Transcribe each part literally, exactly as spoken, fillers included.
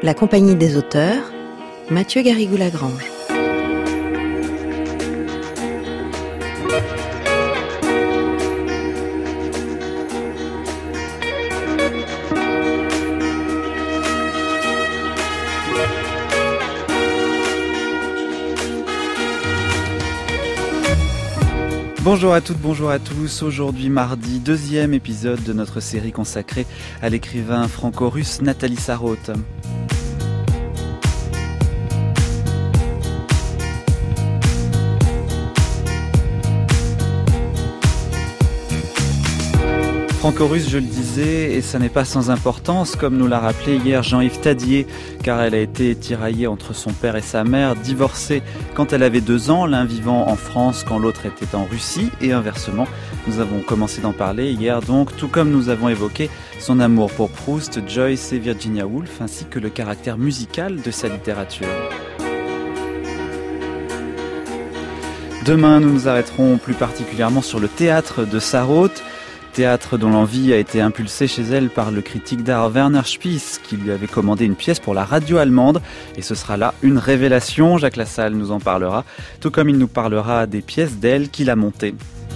La Compagnie des auteurs, Mathieu Garrigou-Lagrange. Bonjour à toutes, bonjour à tous. Aujourd'hui mardi, deuxième épisode de notre série consacrée à l'écrivain franco-russe Nathalie Sarraute. Franco-russe, je le disais, et ça n'est pas sans importance, comme nous l'a rappelé hier Jean-Yves Tadier, car elle a été tiraillée entre son père et sa mère, divorcée quand elle avait deux ans, l'un vivant en France quand l'autre était en Russie, et inversement. Nous avons commencé d'en parler hier donc, tout comme nous avons évoqué son amour pour Proust, Joyce et Virginia Woolf, ainsi que le caractère musical de sa littérature. Demain, nous nous arrêterons plus particulièrement sur le théâtre de Sarraute, théâtre dont l'envie a été impulsée chez elle par le critique d'art Werner Spiess, qui lui avait commandé une pièce pour la radio allemande. Et ce sera là une révélation, Jacques Lassalle nous en parlera, tout comme il nous parlera des pièces d'elle qu'il a montées.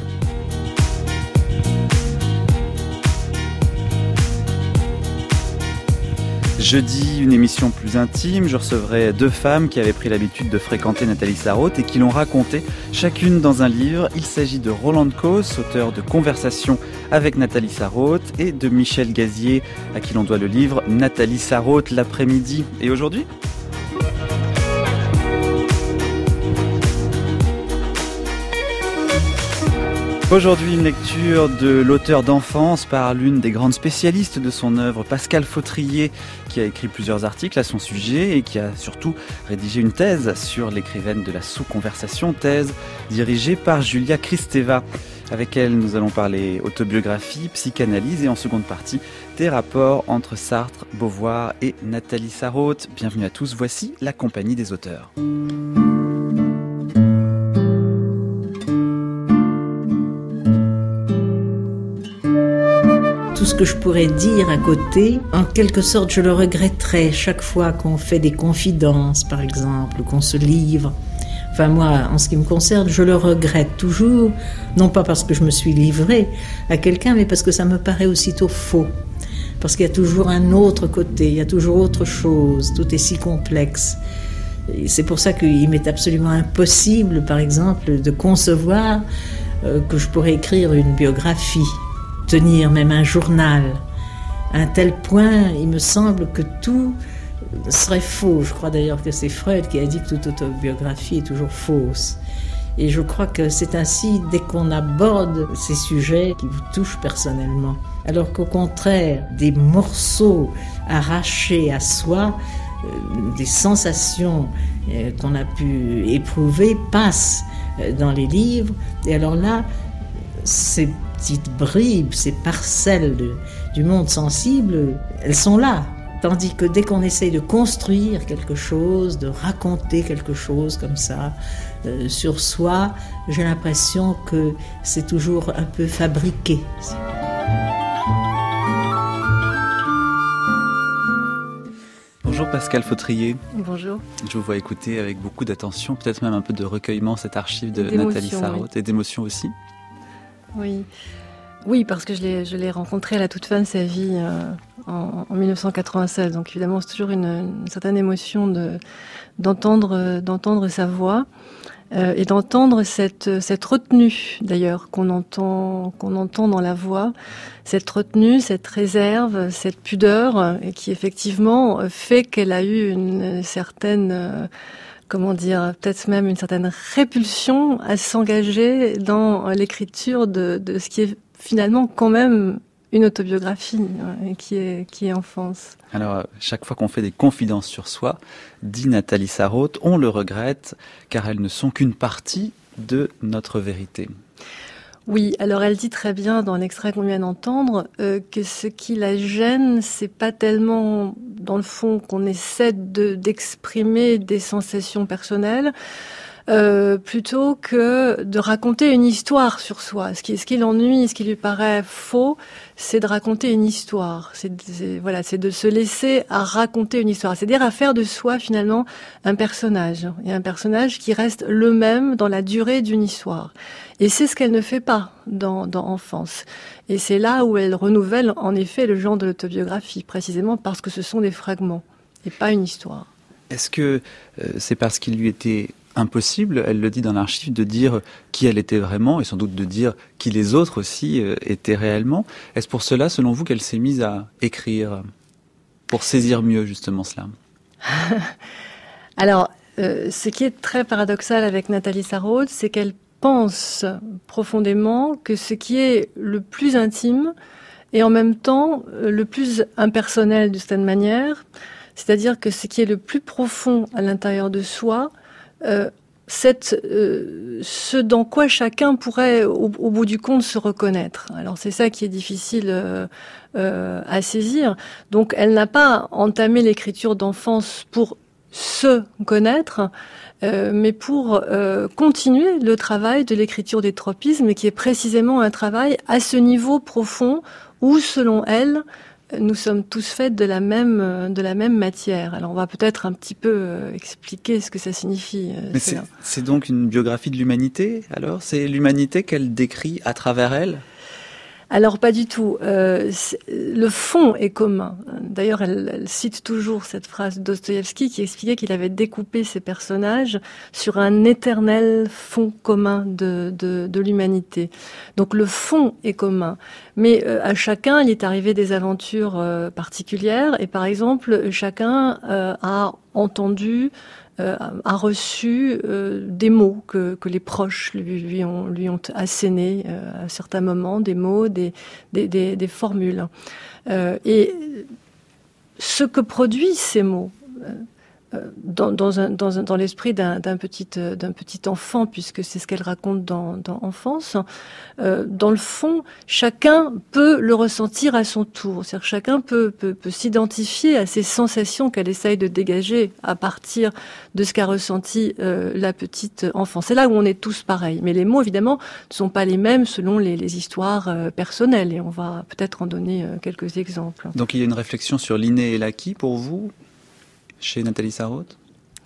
Jeudi, une émission plus intime, je recevrai deux femmes qui avaient pris l'habitude de fréquenter Nathalie Sarraute et qui l'ont raconté, chacune dans un livre. Il s'agit de Roland Coss, auteur de Conversations avec Nathalie Sarraute, et de Michel Gazier, à qui l'on doit le livre Nathalie Sarraute l'après-midi. Et aujourd'hui ? Aujourd'hui, une lecture de l'auteur d'enfance par l'une des grandes spécialistes de son œuvre, Pascale Fautrier, qui a écrit plusieurs articles à son sujet et qui a surtout rédigé une thèse sur l'écrivaine de la sous-conversation, thèse dirigée par Julia Kristeva. Avec elle, nous allons parler autobiographie, psychanalyse et en seconde partie, des rapports entre Sartre, Beauvoir et Nathalie Sarraute. Bienvenue à tous, voici la Compagnie des auteurs. Tout ce que je pourrais dire à côté, en quelque sorte, je le regretterais chaque fois qu'on fait des confidences, par exemple, ou qu'on se livre. Enfin, moi, en ce qui me concerne, je le regrette toujours, non pas parce que je me suis livrée à quelqu'un, mais parce que ça me paraît aussitôt faux. Parce qu'il y a toujours un autre côté, il y a toujours autre chose, tout est si complexe. Et c'est pour ça qu'il m'est absolument impossible, par exemple, de concevoir euh, que je pourrais écrire une biographie. Tenir même un journal. À un tel point, il me semble que tout serait faux. Je crois d'ailleurs que c'est Freud qui a dit que toute autobiographie est toujours fausse. Et je crois que c'est ainsi dès qu'on aborde ces sujets qui vous touchent personnellement. Alors qu'au contraire, des morceaux arrachés à soi, euh, des sensations euh, qu'on a pu éprouver passent euh, dans les livres. Et alors là, c'est petites bribes, ces parcelles de, du monde sensible, elles sont là. Tandis que dès qu'on essaye de construire quelque chose, de raconter quelque chose comme ça euh, sur soi, j'ai l'impression que c'est toujours un peu fabriqué. Bonjour Pascale Fautrier. Bonjour. Je vous vois écouter avec beaucoup d'attention, peut-être même un peu de recueillement, cette archive de d'émotion, Nathalie Sarraute, oui. Et d'émotion aussi. Oui, oui, parce que je l'ai, je l'ai rencontrée à la toute fin de sa vie euh, en, en dix-neuf cent quatre-vingt-seize. Donc évidemment, c'est toujours une, une certaine émotion de, d'entendre, d'entendre sa voix euh, et d'entendre cette, cette retenue, d'ailleurs, qu'on entend, qu'on entend dans la voix. Cette retenue, cette réserve, cette pudeur, et qui effectivement fait qu'elle a eu une certaine... Euh, comment dire, peut-être même une certaine répulsion à s'engager dans l'écriture de, de ce qui est finalement quand même une autobiographie, et qui est, qui est enfance. Alors, chaque fois qu'on fait des confidences sur soi, dit Nathalie Sarraute, on le regrette, car elles ne sont qu'une partie de notre vérité. Oui, alors elle dit très bien dans l'extrait qu'on vient d'entendre euh, que ce qui la gêne, c'est pas tellement dans le fond qu'on essaie de, d'exprimer des sensations personnelles, euh, plutôt que de raconter une histoire sur soi. Ce qui, ce qui l'ennuie, ce qui lui paraît faux, c'est de raconter une histoire. C'est, c'est, voilà, c'est de se laisser à raconter une histoire. C'est-à-dire à faire de soi, finalement, un personnage. Et un personnage qui reste le même dans la durée d'une histoire. Et c'est ce qu'elle ne fait pas dans, dans Enfance. Et c'est là où elle renouvelle, en effet, le genre de l'autobiographie, précisément parce que ce sont des fragments et pas une histoire. Est-ce que euh, c'est parce qu'il lui était impossible, elle le dit dans l'archive, de dire qui elle était vraiment et sans doute de dire qui les autres aussi euh, étaient réellement? Est-ce pour cela, selon vous, qu'elle s'est mise à écrire pour saisir mieux justement cela? Alors, euh, ce qui est très paradoxal avec Nathalie Sarraute, c'est qu'elle pense profondément que ce qui est le plus intime et en même temps le plus impersonnel d'une certaine manière, c'est-à-dire que ce qui est le plus profond à l'intérieur de soi, euh, c'est euh, ce dans quoi chacun pourrait, au, au bout du compte, se reconnaître. Alors c'est ça qui est difficile euh, euh, à saisir. Donc elle n'a pas entamé l'écriture d'Enfance pour se connaître, euh, mais pour euh, continuer le travail de l'écriture des tropismes, qui est précisément un travail à ce niveau profond où, selon elle, nous sommes tous faits de la même de la même matière. Alors on va peut-être un petit peu euh, expliquer ce que ça signifie. Euh, Mais c'est, c'est donc une biographie de l'humanité, alors? C'est l'humanité qu'elle décrit à travers elle? Alors pas du tout. Euh, le fond est commun. D'ailleurs, elle, elle cite toujours cette phrase de Dostoïevski qui expliquait qu'il avait découpé ses personnages sur un éternel fond commun de, de, de l'humanité. Donc le fond est commun. Mais euh, à chacun, il est arrivé des aventures euh, particulières. Et par exemple, chacun euh, a entendu Euh, a reçu euh, des mots que, que les proches lui, lui ont, lui ont assénés euh, à certains moments, des mots, des, des, des, des formules. Euh, et ce que produisent ces mots, euh, dans, dans, un, dans, un, dans l'esprit d'un, d'un, petit, d'un petit enfant, puisque c'est ce qu'elle raconte dans, dans Enfance, euh, dans le fond, chacun peut le ressentir à son tour. C'est-à-dire que chacun peut, peut, peut s'identifier à ces sensations qu'elle essaye de dégager à partir de ce qu'a ressenti euh, la petite enfant. C'est là où on est tous pareils. Mais les mots, évidemment, ne sont pas les mêmes selon les, les histoires euh, personnelles. Et on va peut-être en donner euh, quelques exemples. Donc il y a une réflexion sur l'inné et l'acquis pour vous, chez Nathalie Sarraute?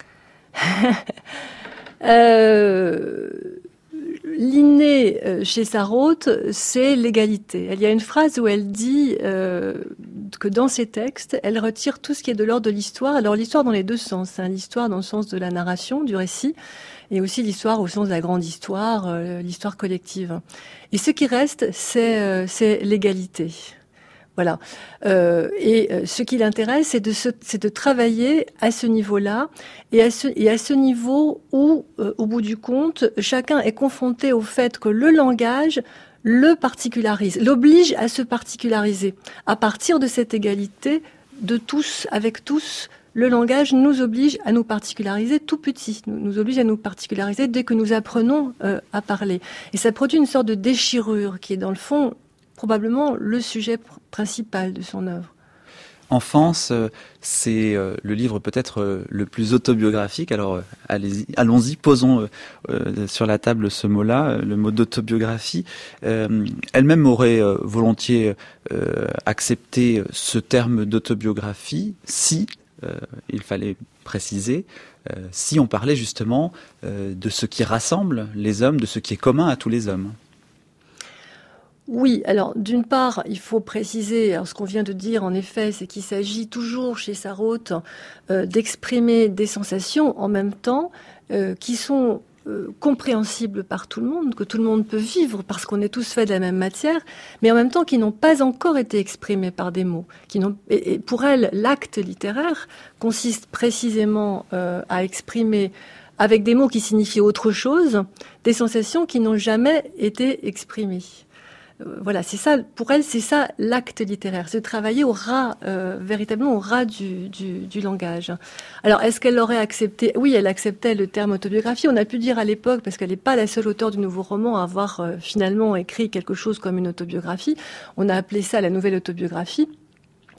euh, L'inné chez Sarraute, c'est l'égalité. Il y a une phrase où elle dit euh, que dans ses textes, elle retire tout ce qui est de l'ordre de l'histoire. Alors l'histoire dans les deux sens, hein, l'histoire dans le sens de la narration, du récit, et aussi l'histoire au sens de la grande histoire, euh, l'histoire collective. Et ce qui reste, c'est, euh, c'est l'égalité. Voilà. Euh, et euh, ce qui l'intéresse, c'est de, se, c'est de travailler à ce niveau-là et à ce, et à ce niveau où, euh, au bout du compte, chacun est confronté au fait que le langage le particularise, l'oblige à se particulariser. À partir de cette égalité de tous avec tous, le langage nous oblige à nous particulariser tout petit, nous, nous oblige à nous particulariser dès que nous apprenons euh, à parler. Et ça produit une sorte de déchirure qui est dans le fond probablement le sujet pr- principal de son œuvre. Enfance, c'est le livre peut-être le plus autobiographique. Alors allez-y, allons-y, posons sur la table ce mot-là, le mot d'autobiographie. Elle-même aurait volontiers accepté ce terme d'autobiographie si, il fallait préciser, si on parlait justement de ce qui rassemble les hommes, de ce qui est commun à tous les hommes. Oui, alors d'une part, il faut préciser, alors ce qu'on vient de dire en effet, c'est qu'il s'agit toujours chez Sarraute euh, d'exprimer des sensations en même temps euh, qui sont euh, compréhensibles par tout le monde, que tout le monde peut vivre parce qu'on est tous faits de la même matière, mais en même temps qui n'ont pas encore été exprimés par des mots. Qui n'ont, et, et pour elle, l'acte littéraire consiste précisément euh, à exprimer avec des mots qui signifient autre chose, des sensations qui n'ont jamais été exprimées. Voilà, c'est ça, pour elle, c'est ça l'acte littéraire, c'est de travailler au ras, euh, véritablement au ras du, du, du langage. Alors, est-ce qu'elle l'aurait accepté? Oui, elle acceptait le terme autobiographie. On a pu dire à l'époque, parce qu'elle n'est pas la seule auteure du nouveau roman à avoir euh, finalement écrit quelque chose comme une autobiographie, on a appelé ça la nouvelle autobiographie.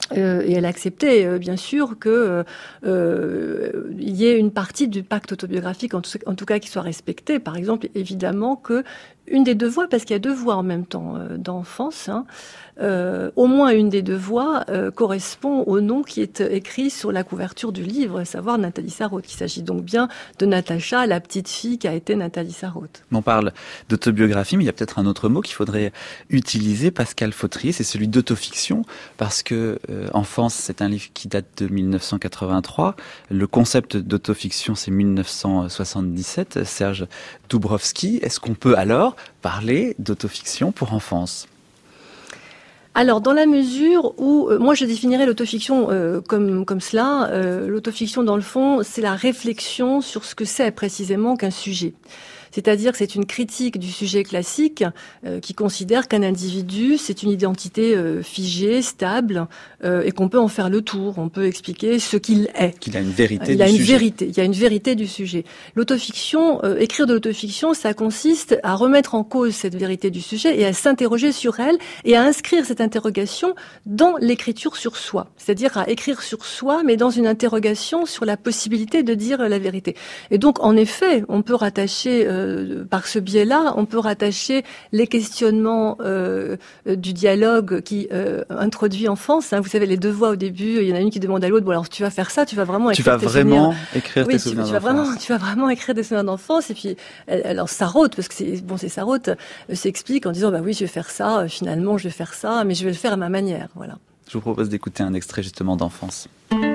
Euh, et elle acceptait, euh, bien sûr, que euh, il y ait une partie du pacte autobiographique, en tout, en tout cas, qui soit respectée. Par exemple, évidemment, que une des deux voix, parce qu'il y a deux voix en même temps euh, d'enfance, hein, euh, au moins une des deux voix euh, correspond au nom qui est écrit sur la couverture du livre, à savoir Nathalie Sarraute. Il s'agit donc bien de Natacha, la petite fille qui a été Nathalie Sarraute. On parle d'autobiographie, mais il y a peut-être un autre mot qu'il faudrait utiliser, Pascal Fautrier, c'est celui d'autofiction, parce que euh, Enfance, c'est un livre qui date de mille neuf cent quatre-vingt-trois. Le concept d'autofiction, c'est mille neuf cent soixante-dix-sept. Serge Doubrovski, est-ce qu'on peut alors parler d'autofiction pour Enfance ? Alors, dans la mesure où, euh, moi je définirais l'autofiction euh, comme comme cela, euh, l'autofiction dans le fond, c'est la réflexion sur ce que c'est précisément qu'un sujet. C'est-à-dire que c'est une critique du sujet classique euh, qui considère qu'un individu, c'est une identité euh, figée, stable, euh, et qu'on peut en faire le tour. On peut expliquer ce qu'il est. Qu'il a une vérité Il du a une sujet. vérité. Il y a une vérité du sujet. L'autofiction, euh, écrire de l'autofiction, ça consiste à remettre en cause cette vérité du sujet et à s'interroger sur elle et à inscrire cette interrogation dans l'écriture sur soi. C'est-à-dire à écrire sur soi, mais dans une interrogation sur la possibilité de dire la vérité. Et donc, en effet, on peut rattacher euh, par ce biais-là, on peut rattacher les questionnements euh, du dialogue qui euh, introduit Enfance. Hein. Vous savez, les deux voix au début, il y en a une qui demande à l'autre, bon alors tu vas faire ça, tu vas vraiment écrire Tu vas tes vraiment souvenirs. écrire oui, tes tu, souvenirs tu vas d'enfance. vraiment, tu vas vraiment écrire des souvenirs d'enfance. Et puis, elle, alors Sarraute, parce que c'est bon, c'est Sarraute, euh, s'explique en disant bah oui, je vais faire ça. Euh, finalement, je vais faire ça, mais je vais le faire à ma manière. Voilà. Je vous propose d'écouter un extrait justement d'Enfance.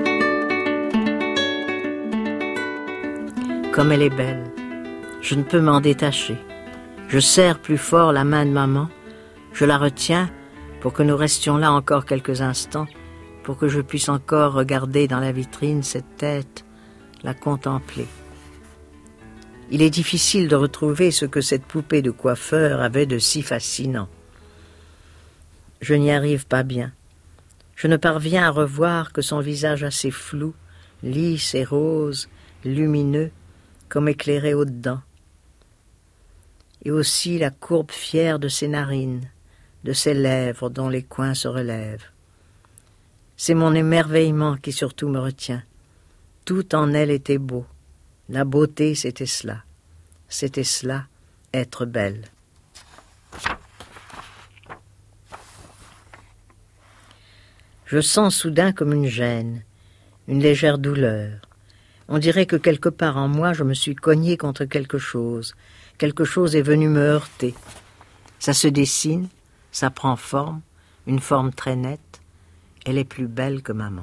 Comme elle est belle, je ne peux m'en détacher. Je serre plus fort la main de maman, je la retiens pour que nous restions là encore quelques instants, pour que je puisse encore regarder dans la vitrine cette tête, la contempler. Il est difficile de retrouver ce que cette poupée de coiffeur avait de si fascinant. Je n'y arrive pas bien. Je ne parviens à revoir que son visage assez flou, lisse et rose, lumineux, comme éclairé au-dedans. Et aussi la courbe fière de ses narines, de ses lèvres dont les coins se relèvent. C'est mon émerveillement qui surtout me retient. Tout en elle était beau. La beauté, c'était cela. C'était cela, être belle. Je sens soudain comme une gêne, une légère douleur. On dirait que quelque part en moi, je me suis cogné contre quelque chose. Quelque chose est venu me heurter. Ça se dessine, ça prend forme, une forme très nette. Elle est plus belle que maman.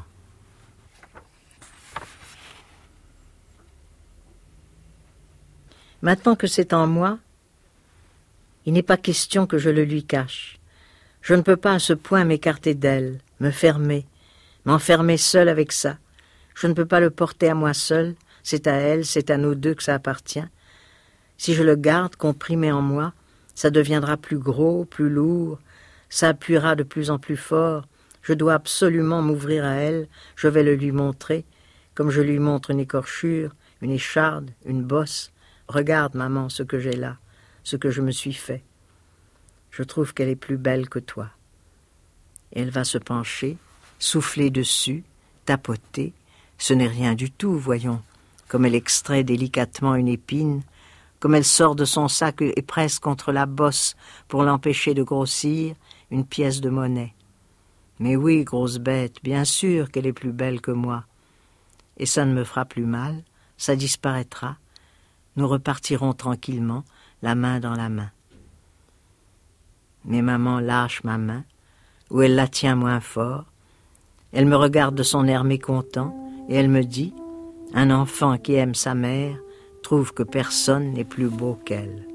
Maintenant que c'est en moi, il n'est pas question que je le lui cache. Je ne peux pas à ce point m'écarter d'elle, me fermer, m'enfermer seule avec ça. Je ne peux pas le porter à moi seule, c'est à elle, c'est à nous deux que ça appartient. Si je le garde comprimé en moi, ça deviendra plus gros, plus lourd, ça appuiera de plus en plus fort. Je dois absolument m'ouvrir à elle, je vais le lui montrer, comme je lui montre une écorchure, une écharde, une bosse. Regarde, maman, ce que j'ai là, ce que je me suis fait. Je trouve qu'elle est plus belle que toi. Et elle va se pencher, souffler dessus, tapoter. Ce n'est rien du tout, voyons, comme elle extrait délicatement une épine, comme elle sort de son sac et presse contre la bosse pour l'empêcher de grossir, une pièce de monnaie. Mais oui, grosse bête, bien sûr qu'elle est plus belle que moi. Et ça ne me fera plus mal, ça disparaîtra. Nous repartirons tranquillement, la main dans la main. Mais maman lâche ma main, ou elle la tient moins fort. Elle me regarde de son air mécontent, et elle me dit, un enfant qui aime sa mère trouve que personne n'est plus beau qu'elle.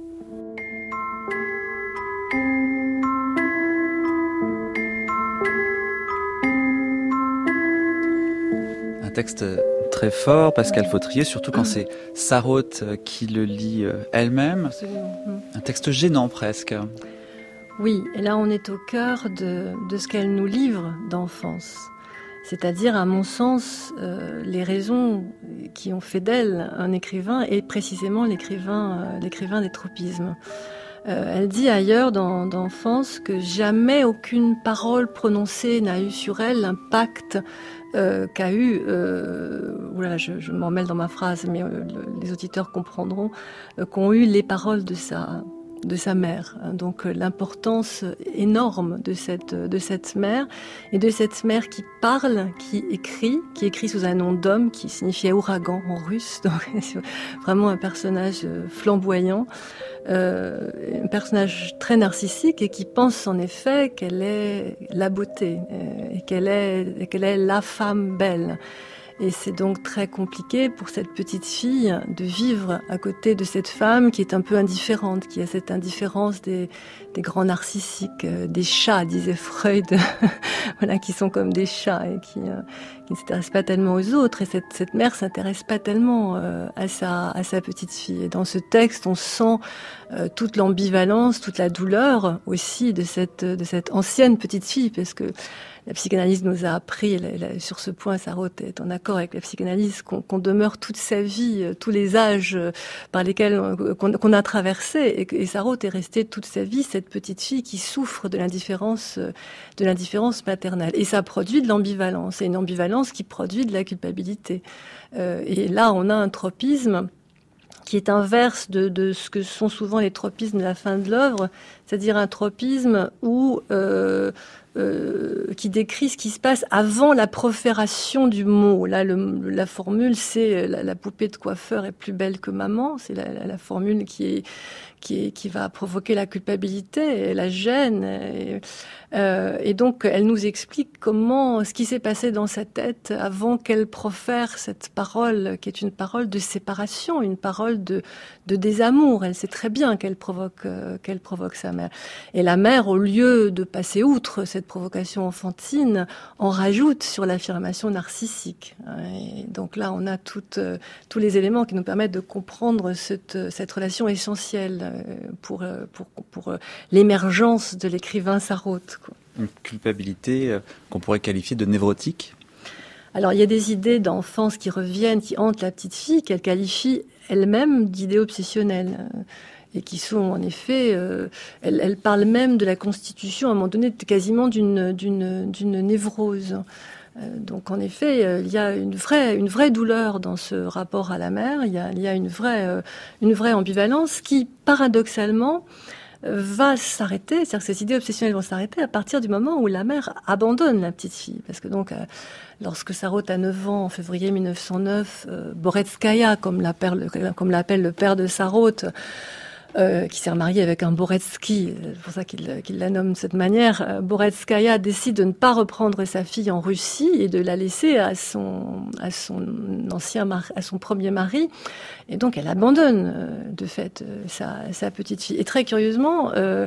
Un texte très fort, Pascal Fautrier, surtout quand c'est Sarraute qui le lit elle-même. Absolument. Un texte gênant presque. Oui, et là on est au cœur de, de ce qu'elle nous livre d'enfance. C'est-à-dire, à mon sens, euh, les raisons qui ont fait d'elle un écrivain est précisément l'écrivain, euh, l'écrivain des tropismes. Euh, elle dit ailleurs dans d'Enfance que jamais aucune parole prononcée n'a eu sur elle l'impact euh, qu'a eu, euh, oula, je, je m'en mêle dans ma phrase, mais euh, le, les auditeurs comprendront, euh, qu'ont eu les paroles de sa, de sa mère. Donc euh, l'importance énorme de cette, de cette mère, et de cette mère qui parle, qui écrit, qui écrit sous un nom d'homme, qui signifiait ouragan en russe, donc c'est vraiment un personnage flamboyant. Euh, un personnage très narcissique et qui pense en effet qu'elle est la beauté euh, et qu'elle est, et qu'elle est la femme belle. Et c'est donc très compliqué pour cette petite fille de vivre à côté de cette femme qui est un peu indifférente, qui a cette indifférence des, des grands narcissiques, euh, des chats, disait Freud, voilà, qui sont comme des chats et qui, euh, qui ne s'intéressent pas tellement aux autres. Et cette, cette mère s'intéresse pas tellement euh, à sa, à sa petite fille. Et dans ce texte, on sent euh, toute l'ambivalence, toute la douleur aussi de cette, de cette ancienne petite fille, parce que la psychanalyse nous a appris, la, la, sur ce point, Sarraute est en accord avec la psychanalyse, qu'on, qu'on demeure toute sa vie, euh, tous les âges euh, par lesquels euh, qu'on, qu'on a traversé, et, et Sarraute est restée toute sa vie cette petite fille qui souffre de l'indifférence, euh, de l'indifférence maternelle. Et ça produit de l'ambivalence, et une ambivalence qui produit de la culpabilité. Euh, et là, on a un tropisme qui est inverse de, de ce que sont souvent les tropismes de la fin de l'œuvre, c'est-à-dire un tropisme où euh, euh, qui décrit ce qui se passe avant la profération du mot. Là, le, la formule, c'est la, la poupée de coiffeur est plus belle que maman. C'est la, la, la formule qui est qui, est, qui va provoquer la culpabilité et la gêne. Et, euh, et donc, elle nous explique comment, ce qui s'est passé dans sa tête avant qu'elle profère cette parole, qui est une parole de séparation, une parole de, de désamour. Elle sait très bien qu'elle provoque, euh, qu'elle provoque sa mère. Et la mère, au lieu de passer outre cette provocation enfantine, en rajoute sur l'affirmation narcissique. Et donc là, on a toutes, euh, tous les éléments qui nous permettent de comprendre cette, cette relation essentielle pour, pour, pour l'émergence de l'écrivain Sarraute. Quoi. Une culpabilité qu'on pourrait qualifier de névrotique ? Alors, il y a des idées d'enfance qui reviennent, qui hantent la petite fille, qu'elle qualifie elle-même d'idées obsessionnelles. Et qui sont, en effet, euh, elle, elle parle même de la constitution, à un moment donné, quasiment d'une, d'une, d'une névrose. Donc en effet, euh, il y a une vraie, une vraie douleur dans ce rapport à la mère, il y a, il y a une, vraie, euh, une vraie ambivalence qui, paradoxalement, euh, va s'arrêter, c'est-à-dire que ces idées obsessionnelles vont s'arrêter à partir du moment où la mère abandonne la petite fille. Parce que donc, euh, lorsque Sarraute a neuf ans, en février mille neuf cent neuf, euh, Boretskaya, comme l'appelle, comme l'appelle le père de Sarraute, Euh, qui s'est remariée avec un Boretsky, c'est pour ça qu'il, qu'il la nomme de cette manière. Euh, Boretskaya décide de ne pas reprendre sa fille en Russie et de la laisser à son, à son ancien mari, à son premier mari. Et donc elle abandonne, euh, de fait, euh, sa, sa petite fille. Et très curieusement, euh,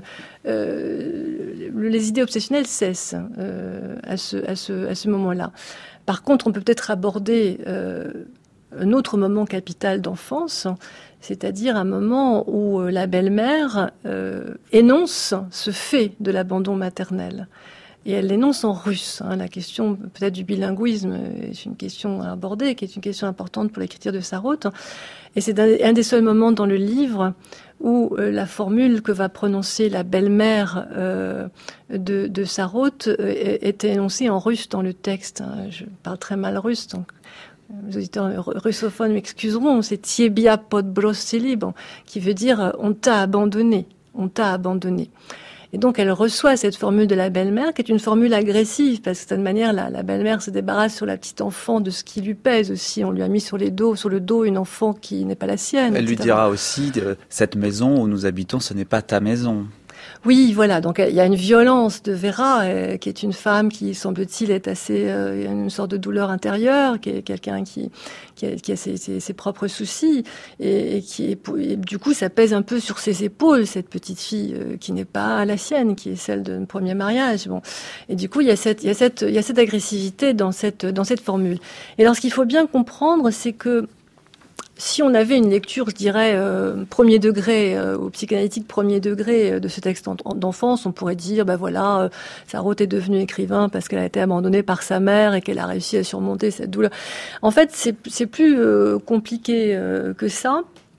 euh, les idées obsessionnelles cessent euh, à ce, à ce, à ce moment-là. Par contre, on peut peut-être aborder euh, un autre moment capital d'enfance, c'est-à-dire un moment où la belle-mère euh, énonce ce fait de l'abandon maternel. Et elle l'énonce en russe. Hein. La question peut-être du bilinguisme est une question à aborder, qui est une question importante pour l'écriture de Sarraute. Et c'est un, un des seuls moments dans le livre où euh, la formule que va prononcer la belle-mère euh, de, de Sarraute euh, est énoncée en russe dans le texte. Hein. Je parle très mal russe, donc les auditeurs russophones m'excuseront, c'est Tiebia podbrosili, bon, qui veut dire on t'a abandonné, on t'a abandonné. Et donc elle reçoit cette formule de la belle-mère, qui est une formule agressive, parce que de cette manière, la, la belle-mère se débarrasse sur la petite enfant de ce qui lui pèse aussi. On lui a mis sur les dos, sur le dos une enfant qui n'est pas la sienne. Elle et cetera. lui dira aussi, euh, cette maison où nous habitons, ce n'est pas ta maison. Oui, voilà. Donc il y a une violence de Vera, euh, qui est une femme qui, semble-t-il, est assez, euh, une sorte de douleur intérieure, qui est quelqu'un qui, qui a, qui a ses, ses, ses propres soucis, et, et qui, est, et du coup, ça pèse un peu sur ses épaules cette petite fille euh, qui n'est pas la sienne, qui est celle d'un premier mariage. Bon, et du coup, il y a cette, il y a cette, il y a cette agressivité dans cette, dans cette formule. Et alors, ce qu'il faut bien comprendre, c'est que si on avait une lecture, je dirais, euh, premier degré, euh, ou psychanalytique premier degré euh, de ce texte en, en, d'enfance, on pourrait dire, ben voilà, euh, Sarraute est devenue écrivain parce qu'elle a été abandonnée par sa mère et qu'elle a réussi à surmonter cette douleur. En fait, c'est, c'est plus euh, compliqué euh, que ça.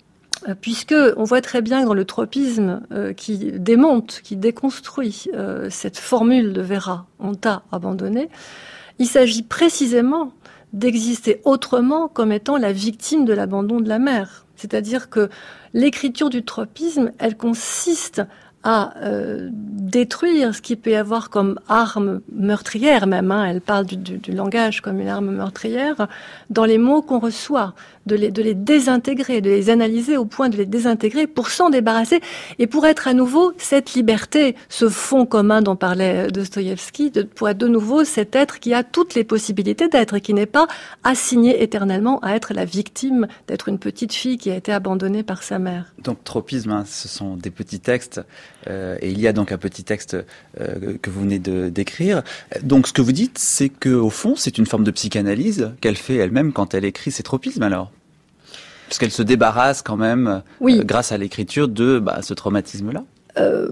puisque on voit très bien que dans le tropisme euh, qui démonte, qui déconstruit euh, cette formule de Vera, on t'a abandonné, il s'agit précisément d'exister autrement comme étant la victime de l'abandon de la mère. C'est-à-dire que l'écriture du tropisme, elle consiste à euh, détruire ce qu'il peut y avoir comme arme meurtrière même, hein, elle parle du, du, du langage comme une arme meurtrière, dans les mots qu'on reçoit, de les, de les désintégrer, de les analyser au point de les désintégrer pour s'en débarrasser et pour être à nouveau cette liberté, ce fond commun dont parlait Dostoïevski, de, pour être de nouveau cet être qui a toutes les possibilités d'être et qui n'est pas assigné éternellement à être la victime, d'être une petite fille qui a été abandonnée par sa mère. Donc tropisme, hein, ce sont des petits textes. Euh, et il y a donc un petit texte euh, que vous venez de d'écrire. Donc ce que vous dites, c'est que au fond, c'est une forme de psychanalyse qu'elle fait elle-même quand elle écrit ses tropismes, alors, parce qu'elle se débarrasse quand même, oui. euh, grâce à l'écriture, de bah, ce traumatisme-là. Euh...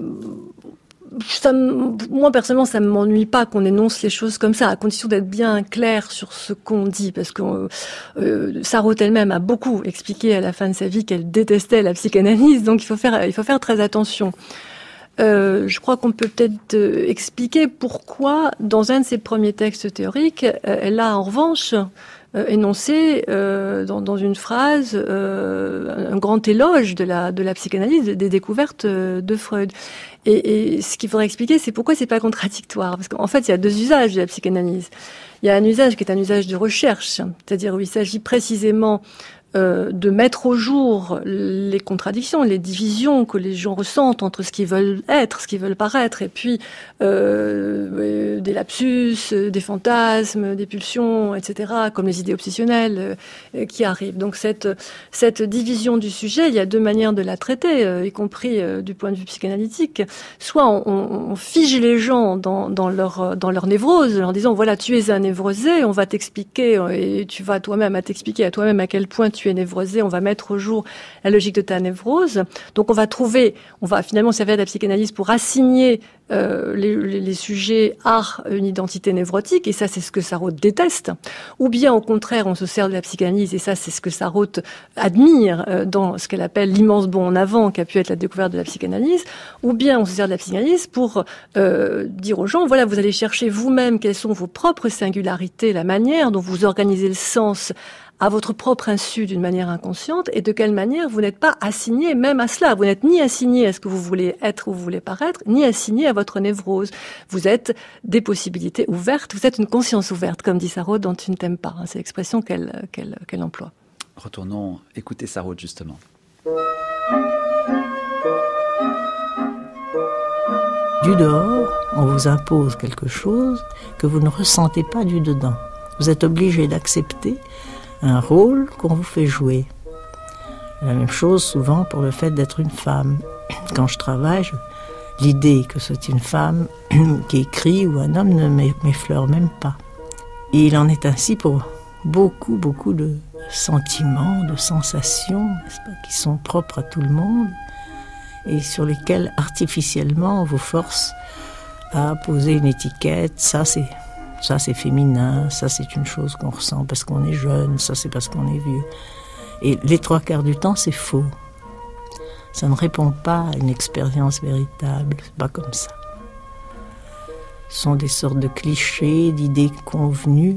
Ça, moi personnellement, ça ne m'ennuie pas qu'on énonce les choses comme ça, à condition d'être bien clair sur ce qu'on dit, parce que euh, Sarraute elle-même a beaucoup expliqué à la fin de sa vie qu'elle détestait la psychanalyse, donc il faut faire, il faut faire très attention. Euh, je crois qu'on peut peut-être euh, expliquer pourquoi, dans un de ses premiers textes théoriques, euh, elle a en revanche euh, énoncé euh, dans, dans une phrase euh, un grand éloge de la, de la psychanalyse, des découvertes euh, de Freud. Et, et ce qu'il faudrait expliquer, c'est pourquoi c'est pas contradictoire. Parce qu'en fait, il y a deux usages de la psychanalyse. Il y a un usage qui est un usage de recherche, c'est-à-dire où il s'agit précisément Euh, de mettre au jour les contradictions, les divisions que les gens ressentent entre ce qu'ils veulent être, ce qu'ils veulent paraître, et puis euh, des lapsus, des fantasmes, des pulsions, et cetera, comme les idées obsessionnelles euh, qui arrivent. Donc cette, cette division du sujet, il y a deux manières de la traiter, euh, y compris euh, du point de vue psychanalytique. Soit on, on, on fige les gens dans, dans, leur, dans leur névrose, en disant voilà, tu es un névrosé, on va t'expliquer, et tu vas toi-même à t'expliquer à toi-même à quel point tu tu es névrosé, on va mettre au jour la logique de ta névrose. Donc on va trouver, on va finalement servir de la psychanalyse pour assigner euh, les, les, les sujets à une identité névrotique, et ça c'est ce que Sarraute déteste. Ou bien au contraire, on se sert de la psychanalyse, et ça c'est ce que Sarraute admire euh, dans ce qu'elle appelle l'immense bond en avant qu'a pu être la découverte de la psychanalyse. Ou bien on se sert de la psychanalyse pour euh, dire aux gens, voilà, vous allez chercher vous-même quelles sont vos propres singularités, la manière dont vous organisez le sens à votre propre insu d'une manière inconsciente, et de quelle manière vous n'êtes pas assigné même à cela. Vous n'êtes ni assigné à ce que vous voulez être ou vous voulez paraître, ni assigné à votre névrose. Vous êtes des possibilités ouvertes, vous êtes une conscience ouverte, comme dit Sarraute dont tu ne t'aimes pas. C'est l'expression qu'elle, qu'elle, qu'elle emploie. Retournons écouter Sarraute justement. Du dehors, on vous impose quelque chose que vous ne ressentez pas du dedans. Vous êtes obligé d'accepter un rôle qu'on vous fait jouer. La même chose souvent pour le fait d'être une femme. Quand je travaille, je... l'idée que c'est une femme qui écrit ou un homme ne m'effleure même pas. Et il en est ainsi pour beaucoup, beaucoup de sentiments, de sensations, n'est-ce pas, qui sont propres à tout le monde et sur lesquels artificiellement on vous force à poser une étiquette. Ça c'est Ça, c'est féminin, ça, c'est une chose qu'on ressent parce qu'on est jeune, ça, c'est parce qu'on est vieux. Et les trois quarts du temps, c'est faux. Ça ne répond pas à une expérience véritable, c'est pas comme ça. Ce sont des sortes de clichés, d'idées convenues,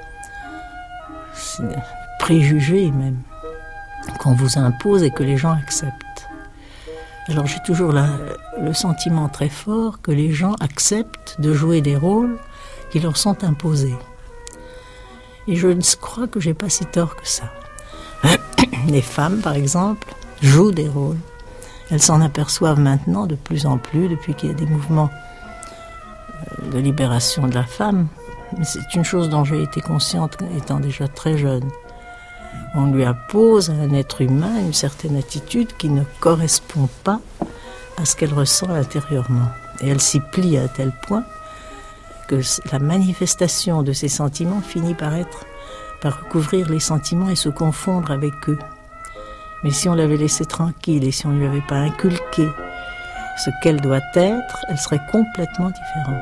préjugés même, qu'on vous impose et que les gens acceptent. Alors j'ai toujours la, le sentiment très fort que les gens acceptent de jouer des rôles qui leur sont imposés. Et je crois que j'ai pas si tort que ça. Les femmes, par exemple, jouent des rôles. Elles s'en aperçoivent maintenant de plus en plus, depuis qu'il y a des mouvements de libération de la femme. Mais c'est une chose dont j'ai été consciente étant déjà très jeune. On lui impose à un être humain une certaine attitude qui ne correspond pas à ce qu'elle ressent intérieurement. Et elle s'y plie à un tel point que la manifestation de ces sentiments finit par être, par recouvrir les sentiments et se confondre avec eux. Mais si on l'avait laissée tranquille et si on ne lui avait pas inculqué ce qu'elle doit être, elle serait complètement différente.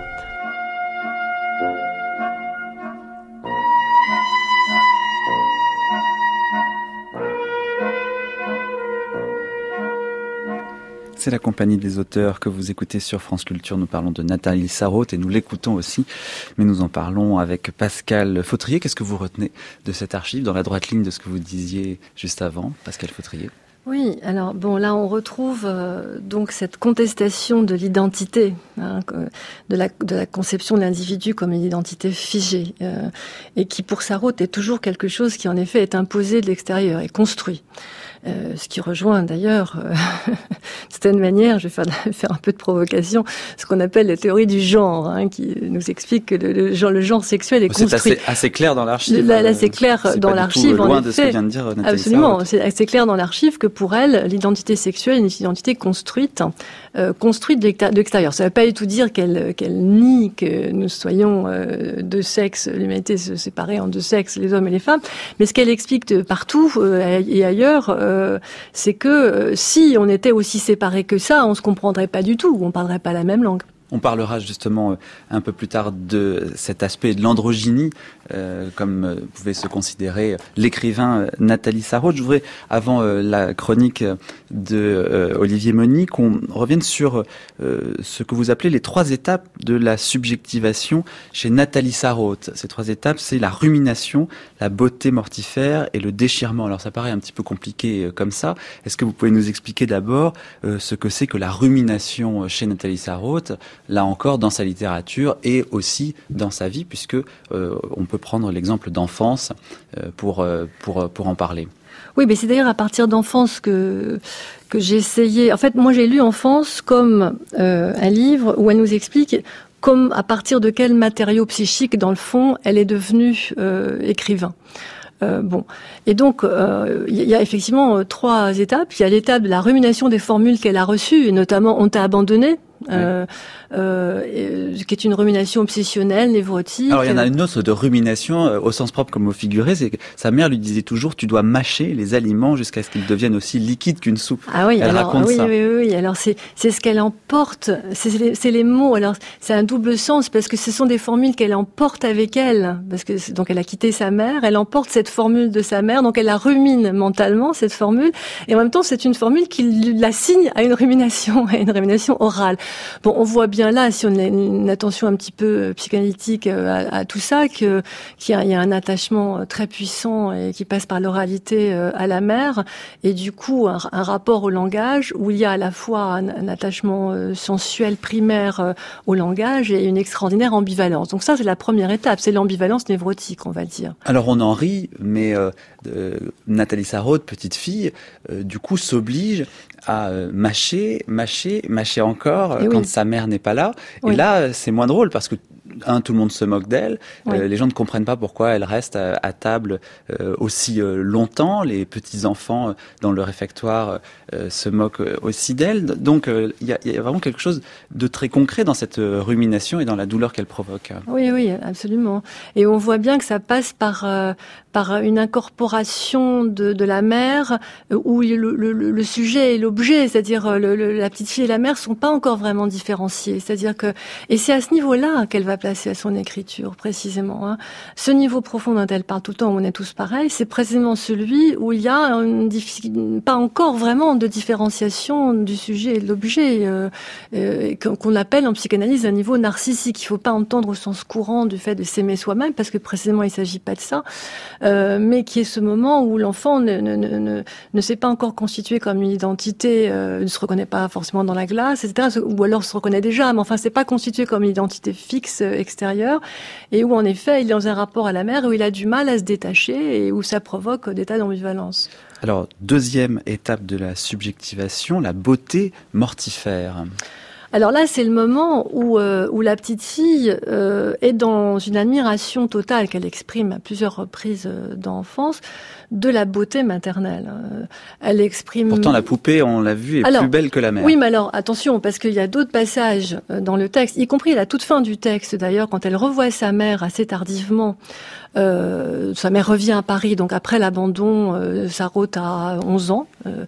C'est la compagnie des auteurs que vous écoutez sur France Culture. Nous parlons de Nathalie Sarraute et nous l'écoutons aussi, mais nous en parlons avec Pascal Fautrier. Qu'est-ce que vous retenez de cette archive dans la droite ligne de ce que vous disiez juste avant, Pascal Fautrier? Oui, alors bon, là on retrouve euh, donc cette contestation de l'identité, hein, de, la, de la conception de l'individu comme une identité figée, euh, et qui pour Sarraute est toujours quelque chose qui en effet est imposé de l'extérieur et construit. Euh, ce qui rejoint d'ailleurs, euh, d'une certaine manière, je vais faire, faire un peu de provocation, ce qu'on appelle la théorie du genre, hein, qui nous explique que le, le, genre, le genre sexuel est construit. C'est assez, assez clair dans l'archive. Là, là c'est clair c'est dans l'archive, loin en de effet. Ce que vient de dire Nathalie Absolument, Sarraute. c'est assez clair dans l'archive que pour elle, l'identité sexuelle est une identité construite, euh, construite de l'extérieur. Ça ne veut pas du tout dire qu'elle, qu'elle nie que nous soyons euh, deux sexes, l'humanité se séparait en deux sexes, les hommes et les femmes, mais ce qu'elle explique de partout euh, et ailleurs, euh, c'est que euh, si on était aussi séparés que ça, on se comprendrait pas du tout, on parlerait pas la même langue. On parlera justement un peu plus tard de cet aspect de l'androgynie, euh, comme pouvait se considérer l'écrivain Nathalie Sarraute. Je voudrais, avant euh, la chronique de euh, Olivier Mony, qu'on revienne sur euh, ce que vous appelez les trois étapes de la subjectivation chez Nathalie Sarraute. Ces trois étapes, c'est la rumination, la beauté mortifère et le déchirement. Alors ça paraît un petit peu compliqué euh, comme ça. Est-ce que vous pouvez nous expliquer d'abord euh, ce que c'est que la rumination chez Nathalie Sarraute, là encore dans sa littérature et aussi dans sa vie, puisque euh, on peut prendre l'exemple d'enfance euh, pour, euh, pour, pour en parler. Oui, mais c'est d'ailleurs à partir d'enfance que que j'ai essayé. En fait, moi, j'ai lu Enfance comme euh, un livre où elle nous explique comme à partir de quel matériau psychique, dans le fond, elle est devenue euh, écrivain. Euh, bon, et donc il euh, y, y a effectivement euh, trois étapes. Il y a l'étape de la rumination des formules qu'elle a reçues, et notamment "on t'a abandonné", euh, euh, qui est une rumination obsessionnelle, névrotique. Alors il y en a une autre de rumination euh, au sens propre comme au figuré, c'est que sa mère lui disait toujours "tu dois mâcher les aliments jusqu'à ce qu'ils deviennent aussi liquides qu'une soupe". Ah oui, elle alors raconte oui, ça. oui, oui, oui. Alors c'est c'est ce qu'elle emporte, c'est les, c'est les mots. Alors c'est un double sens parce que ce sont des formules qu'elle emporte avec elle, parce que donc elle a quitté sa mère, elle emporte cette formule de sa mère, donc elle la rumine mentalement cette formule, et en même temps c'est une formule qui la signe à une rumination, à une rumination orale. Bon, on voit bien là, si on a une attention un petit peu psychanalytique à, à tout ça, que qu'il y a, il y a un attachement très puissant et qui passe par l'oralité à la mère, et du coup un, un rapport au langage où il y a à la fois un, un attachement sensuel primaire au langage et une extraordinaire ambivalence. Donc ça, c'est la première étape, c'est l'ambivalence névrotique, on va dire. Alors on en rit, mais euh, euh, Nathalie Sarraute, petite fille, euh, du coup s'oblige à euh, mâcher, mâcher, mâcher encore et quand oui. sa mère n'est pas là. Oui. Et là, c'est moins drôle parce que un, tout le monde se moque d'elle. Oui. Euh, les gens ne comprennent pas pourquoi elle reste à, à table euh, aussi euh, longtemps. Les petits enfants euh, dans le réfectoire euh, se moquent aussi d'elle. Donc, il euh, y, a, y a vraiment quelque chose de très concret dans cette euh, rumination et dans la douleur qu'elle provoque. Oui, oui, absolument. Et on voit bien que ça passe par euh, par une incorporation de, de la mère euh, où le, le, le sujet et l'objet, c'est-à-dire le, le, la petite fille et la mère, sont pas encore vraiment différenciés. C'est-à-dire que et c'est à ce niveau-là qu'elle va placer à son écriture précisément. Hein. Ce niveau profond dont elle parle tout le temps, où on est tous pareils, c'est précisément celui où il y a une diffi- pas encore vraiment de différenciation du sujet et de l'objet, euh, euh, qu'on appelle en psychanalyse un niveau narcissique. Il faut pas entendre au sens courant du fait de s'aimer soi-même, parce que précisément il s'agit pas de ça, euh, mais qui est ce moment où l'enfant ne, ne, ne, ne, ne s'est pas encore constitué comme une identité, euh, ne se reconnaît pas forcément dans la glace, et cetera. Ou alors se reconnaît déjà, mais enfin c'est pas constitué comme une identité fixe extérieur, et où en effet il est dans un rapport à la mère où il a du mal à se détacher et où ça provoque des tas d'ambivalence. Alors, deuxième étape de la subjectivation, la beauté mortifère. Alors là, c'est le moment où, euh, où la petite fille euh, est dans une admiration totale qu'elle exprime à plusieurs reprises euh, dans l'enfance de la beauté maternelle. Euh, elle exprime. Pourtant, la poupée, on l'a vu, est alors, plus belle que la mère. Oui, mais alors attention, parce qu'il y a d'autres passages dans le texte, y compris à la toute fin du texte d'ailleurs, quand elle revoit sa mère assez tardivement. Euh, sa mère revient à Paris, donc après l'abandon, euh, Sarraute a onze ans. Euh,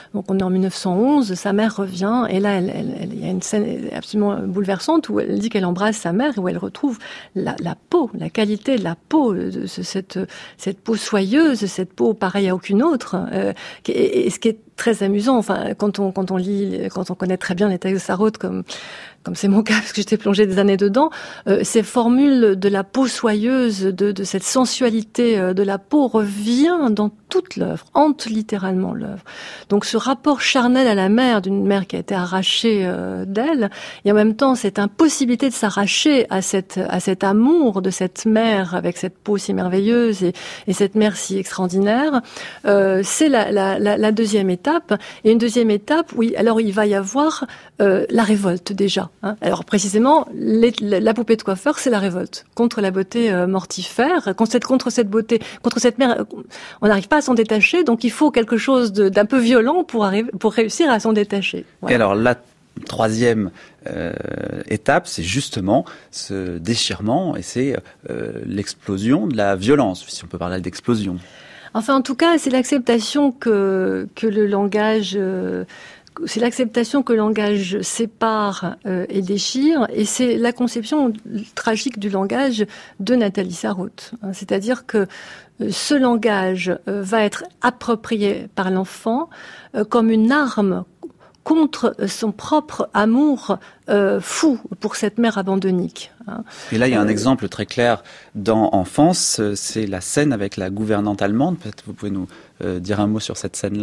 Donc on est en mille neuf cent onze, sa mère revient, et là, elle, elle, elle, il y a une scène absolument bouleversante où elle dit qu'elle embrasse sa mère et où elle retrouve la, la peau, la qualité de la peau, de ce, cette, cette peau soyeuse, cette peau pareille à aucune autre. Euh, et, et ce qui est très amusant, enfin, quand on, quand on lit, quand on connaît très bien les textes de Sarraute, comme, comme c'est mon cas, parce que j'étais plongée des années dedans, euh, ces formules de la peau soyeuse, de, de cette sensualité euh, de la peau revient dans toute l'œuvre, hante littéralement l'œuvre. Donc ce rapport charnel à la mère, d'une mère qui a été arrachée euh, d'elle, et en même temps cette impossibilité de s'arracher à cette à cet amour de cette mère avec cette peau si merveilleuse et, et cette mère si extraordinaire, euh, c'est la, la, la, la deuxième étape. Et une deuxième étape, oui, alors il va y avoir euh, la révolte déjà. Hein. Alors précisément, les, la, la poupée de coiffeur, c'est la révolte contre la beauté euh, mortifère, contre cette, contre cette beauté, contre cette mère. On n'arrive pas à s'en détacher, donc il faut quelque chose de, d'un peu violent pour arriver, pour réussir à s'en détacher. Voilà. Et alors la troisième euh, étape, c'est justement ce déchirement et c'est euh, l'explosion de la violence, si on peut parler d'explosion. Enfin, en tout cas, c'est l'acceptation que que le langage euh, c'est l'acceptation que le langage sépare euh, et déchire, et c'est la conception tragique du langage de Nathalie Sarraute. Hein, c'est-à-dire que euh, ce langage euh, va être approprié par l'enfant euh, comme une arme contre son propre amour euh, fou pour cette mère abandonnique. Hein. Et là, il y a un euh, exemple très clair dans Enfance, c'est la scène avec la gouvernante allemande. Peut-être vous pouvez nous euh, dire un mot sur cette scène-là ?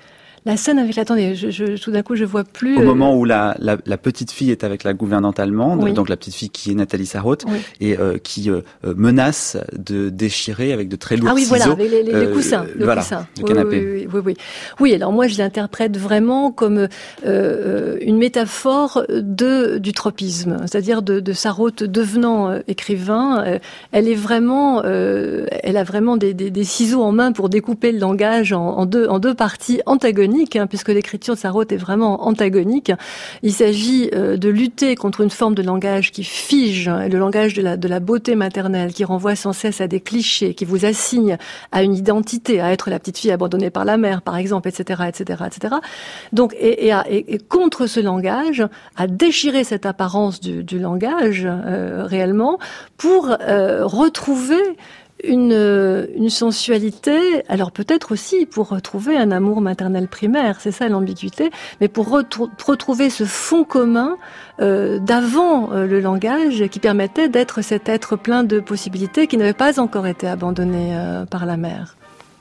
La scène avec... Attendez, je, je, tout d'un coup, je vois plus... Au euh... moment où la, la, la petite fille est avec la gouvernante allemande, oui. donc la petite fille qui est Nathalie Sarraute, oui. et euh, qui euh, menace de déchirer avec de très lourds ciseaux... Ah oui, ciseaux, voilà, avec les, les, les coussins, euh, le voilà, coussin. le canapé. Oui, oui, oui, oui. Oui, alors moi, je l'interprète vraiment comme euh, une métaphore de, du tropisme, c'est-à-dire de, de Sarraute devenant euh, écrivain. Euh, elle est vraiment... Euh, elle a vraiment des, des, des ciseaux en main pour découper le langage en, en, deux, en deux parties antagoniques, hein, puisque l'écriture de Sarraute est vraiment antagonique. Il s'agit euh, de lutter contre une forme de langage qui fige, hein, le langage de la, de la beauté maternelle, qui renvoie sans cesse à des clichés, qui vous assigne à une identité, à être la petite fille abandonnée par la mère, par exemple, et cetera, et cetera, et cetera. Donc, et, et, à, et, et contre ce langage, à déchirer cette apparence du, du langage euh, réellement, pour euh, retrouver Une, une sensualité, alors peut-être aussi pour retrouver un amour maternel primaire, c'est ça l'ambiguïté, mais pour retrou- retrouver ce fond commun euh, d'avant euh, le langage qui permettait d'être cet être plein de possibilités qui n'avait pas encore été abandonné euh, par la mère.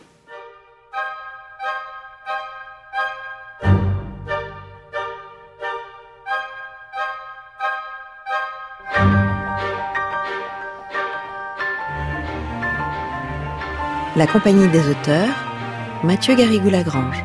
La compagnie des auteurs, Mathieu Garrigou-Lagrange.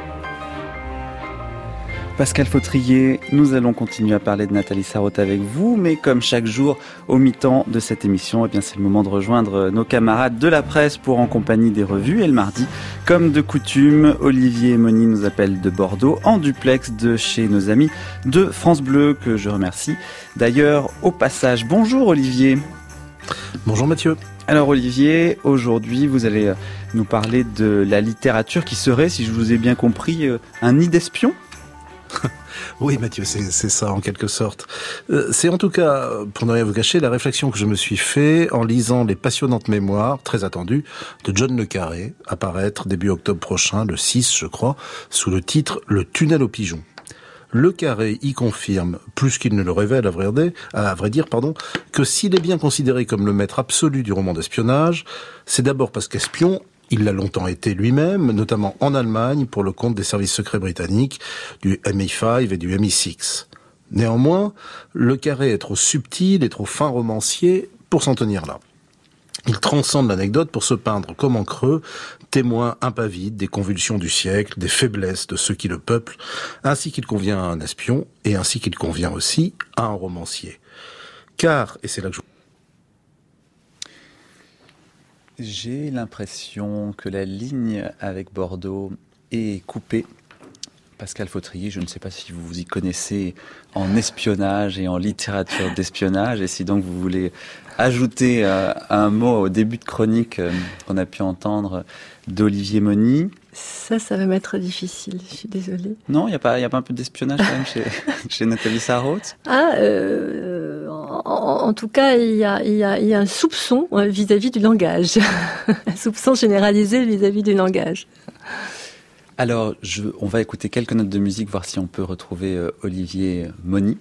Pascal Fautrier, nous allons continuer à parler de Nathalie Sarraute avec vous, mais comme chaque jour, au mi-temps de cette émission, eh bien c'est le moment de rejoindre nos camarades de la presse pour En compagnie des revues. Et le mardi, comme de coutume, Olivier et Moni nous appellent de Bordeaux, en duplex de chez nos amis de France Bleu, que je remercie d'ailleurs au passage. Bonjour Olivier. Bonjour Mathieu. Alors Olivier, aujourd'hui vous allez nous parler de la littérature qui serait, si je vous ai bien compris, un nid d'espions. Oui Mathieu, c'est, c'est ça en quelque sorte. Euh, c'est en tout cas, pour ne rien vous cacher, la réflexion que je me suis fait en lisant les passionnantes mémoires, très attendues, de John Le Carré, à paraître début octobre prochain, le six je crois, sous le titre « Le tunnel aux pigeons ». Le Carré y confirme, plus qu'il ne le révèle à vrai dire, à vrai dire pardon, que s'il est bien considéré comme le maître absolu du roman d'espionnage, c'est d'abord parce qu'espion, il l'a longtemps été lui-même, notamment en Allemagne pour le compte des services secrets britanniques, du M I cinq et du M I six. Néanmoins, Le Carré est trop subtil et trop fin romancier pour s'en tenir là. Il transcende l'anecdote pour se peindre comme en creux, témoin impavide des convulsions du siècle, des faiblesses de ceux qui le peuplent, ainsi qu'il convient à un espion, et ainsi qu'il convient aussi à un romancier. Car, et c'est là que je... J'ai l'impression que la ligne avec Bordeaux est coupée Pascal Fautrier, je ne sais pas si vous vous y connaissez en espionnage et en littérature d'espionnage, et si donc vous voulez ajouter euh, un mot au début de chronique euh, qu'on a pu entendre d'Olivier Mony. Ça, ça va m'être difficile, je suis désolée. Non, il n'y a pas, il y a pas un peu d'espionnage quand même chez, chez Nathalie Sarraute? Ah, euh, en, en tout cas, il y a, il y a, il y a un soupçon vis-à-vis du langage, un soupçon généralisé vis-à-vis du langage. Alors, je, on va écouter quelques notes de musique, voir si on peut retrouver euh, Olivier Mony.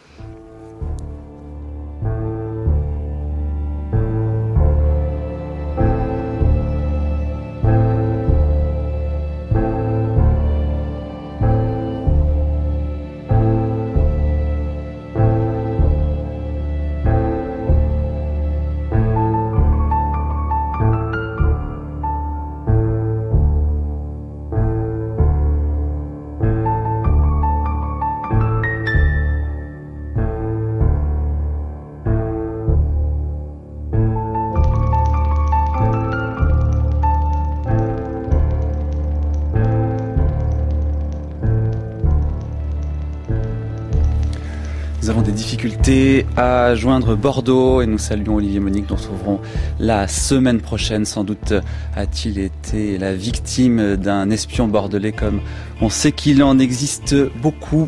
Nous avons des difficultés à joindre Bordeaux et nous saluons Olivier Mony, que nous retrouverons la semaine prochaine. Sans doute a-t-il été la victime d'un espion bordelais, comme on sait qu'il en existe beaucoup.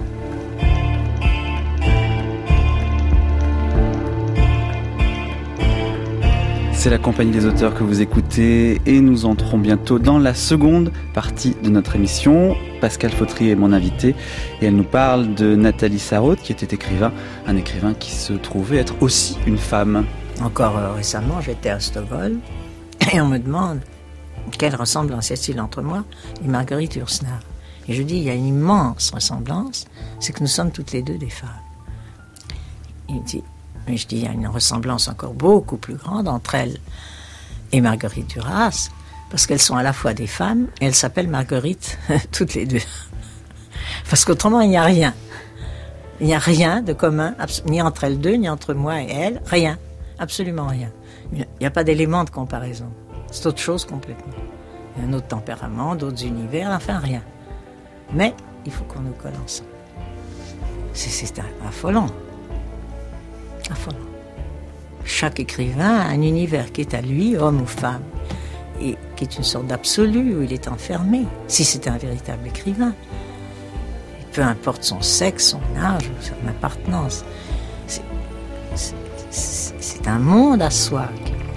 C'est la compagnie des auteurs que vous écoutez et nous entrons bientôt dans la seconde partie de notre émission. Pascal Fautrier est mon invité et elle nous parle de Nathalie Sarraute, qui était écrivain, un écrivain qui se trouvait être aussi une femme. Encore euh, récemment, j'étais à Stockholm et on me demande quelle ressemblance y a-t-il entre moi et Marguerite Yourcenar. Et je dis, il y a une immense ressemblance, c'est que nous sommes toutes les deux des femmes. Il dit, mais je dis, il y a une ressemblance encore beaucoup plus grande entre elle et Marguerite Duras, parce qu'elles sont à la fois des femmes et elles s'appellent Marguerite, toutes les deux. Parce qu'autrement, il n'y a rien. Il n'y a rien de commun, ni entre elles deux, ni entre moi et elle, rien. Absolument rien. Il n'y a pas d'élément de comparaison. C'est autre chose complètement. Il y a un autre tempérament, d'autres univers, enfin rien. Mais il faut qu'on nous colle ensemble. C'est, c'est affolant. Affolant. Chaque écrivain a un univers qui est à lui, homme ou femme, et qui est une sorte d'absolu où il est enfermé, si c'est un véritable écrivain. Et peu importe son sexe, son âge, son appartenance. C'est, c'est, c'est, c'est un monde à soi.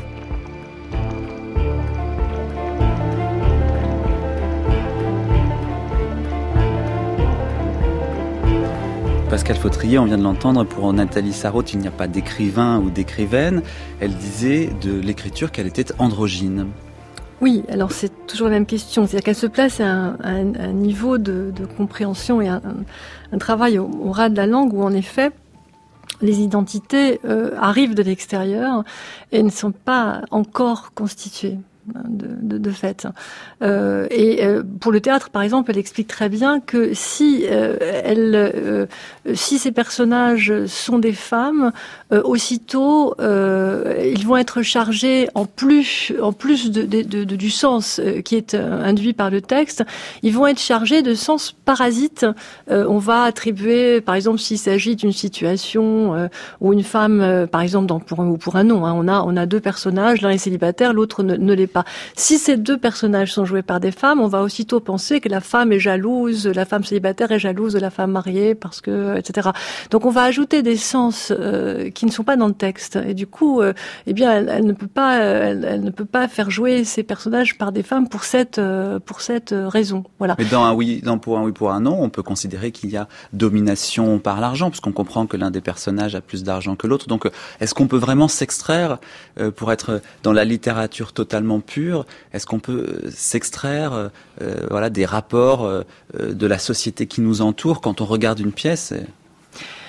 Pascal Fautrier, on vient de l'entendre, pour Nathalie Sarraute, il n'y a pas d'écrivain ou d'écrivaine. Elle disait de l'écriture qu'elle était androgyne. Oui, alors c'est toujours la même question. C'est-à-dire qu'elle se place à un, à un, à un niveau de, de compréhension et un, un travail au, au ras de la langue où, en effet, les identités euh, arrivent de l'extérieur et ne sont pas encore constituées. De, de, de fait. Euh, et euh, pour le théâtre, par exemple, elle explique très bien que si euh, elle, euh, si ces personnages sont des femmes, euh, aussitôt euh, ils vont être chargés en plus, en plus de, de, de, de, du sens euh, qui est euh, induit par le texte, ils vont être chargés de sens parasite. Euh, on va attribuer, par exemple, s'il s'agit d'une situation euh, où une femme, euh, par exemple, dans pour un ou pour un nom, hein, on a on a deux personnages, l'un est célibataire, l'autre ne, ne l'est pas. Si ces deux personnages sont joués par des femmes, on va aussitôt penser que la femme est jalouse, la femme célibataire est jalouse de la femme mariée, parce que, et cetera. Donc on va ajouter des sens euh, qui ne sont pas dans le texte, et du coup, euh, eh bien, elle, elle ne peut pas, elle, elle ne peut pas faire jouer ces personnages par des femmes pour cette, euh, pour cette raison. Voilà. Mais dans un oui, dans pour un oui pour un non, on peut considérer qu'il y a domination par l'argent, puisqu'on comprend que l'un des personnages a plus d'argent que l'autre. Donc, est-ce qu'on peut vraiment s'extraire euh, pour être dans la littérature totalement pure? Est-ce qu'on peut s'extraire euh, voilà, des rapports euh, de la société qui nous entoure quand on regarde une pièce?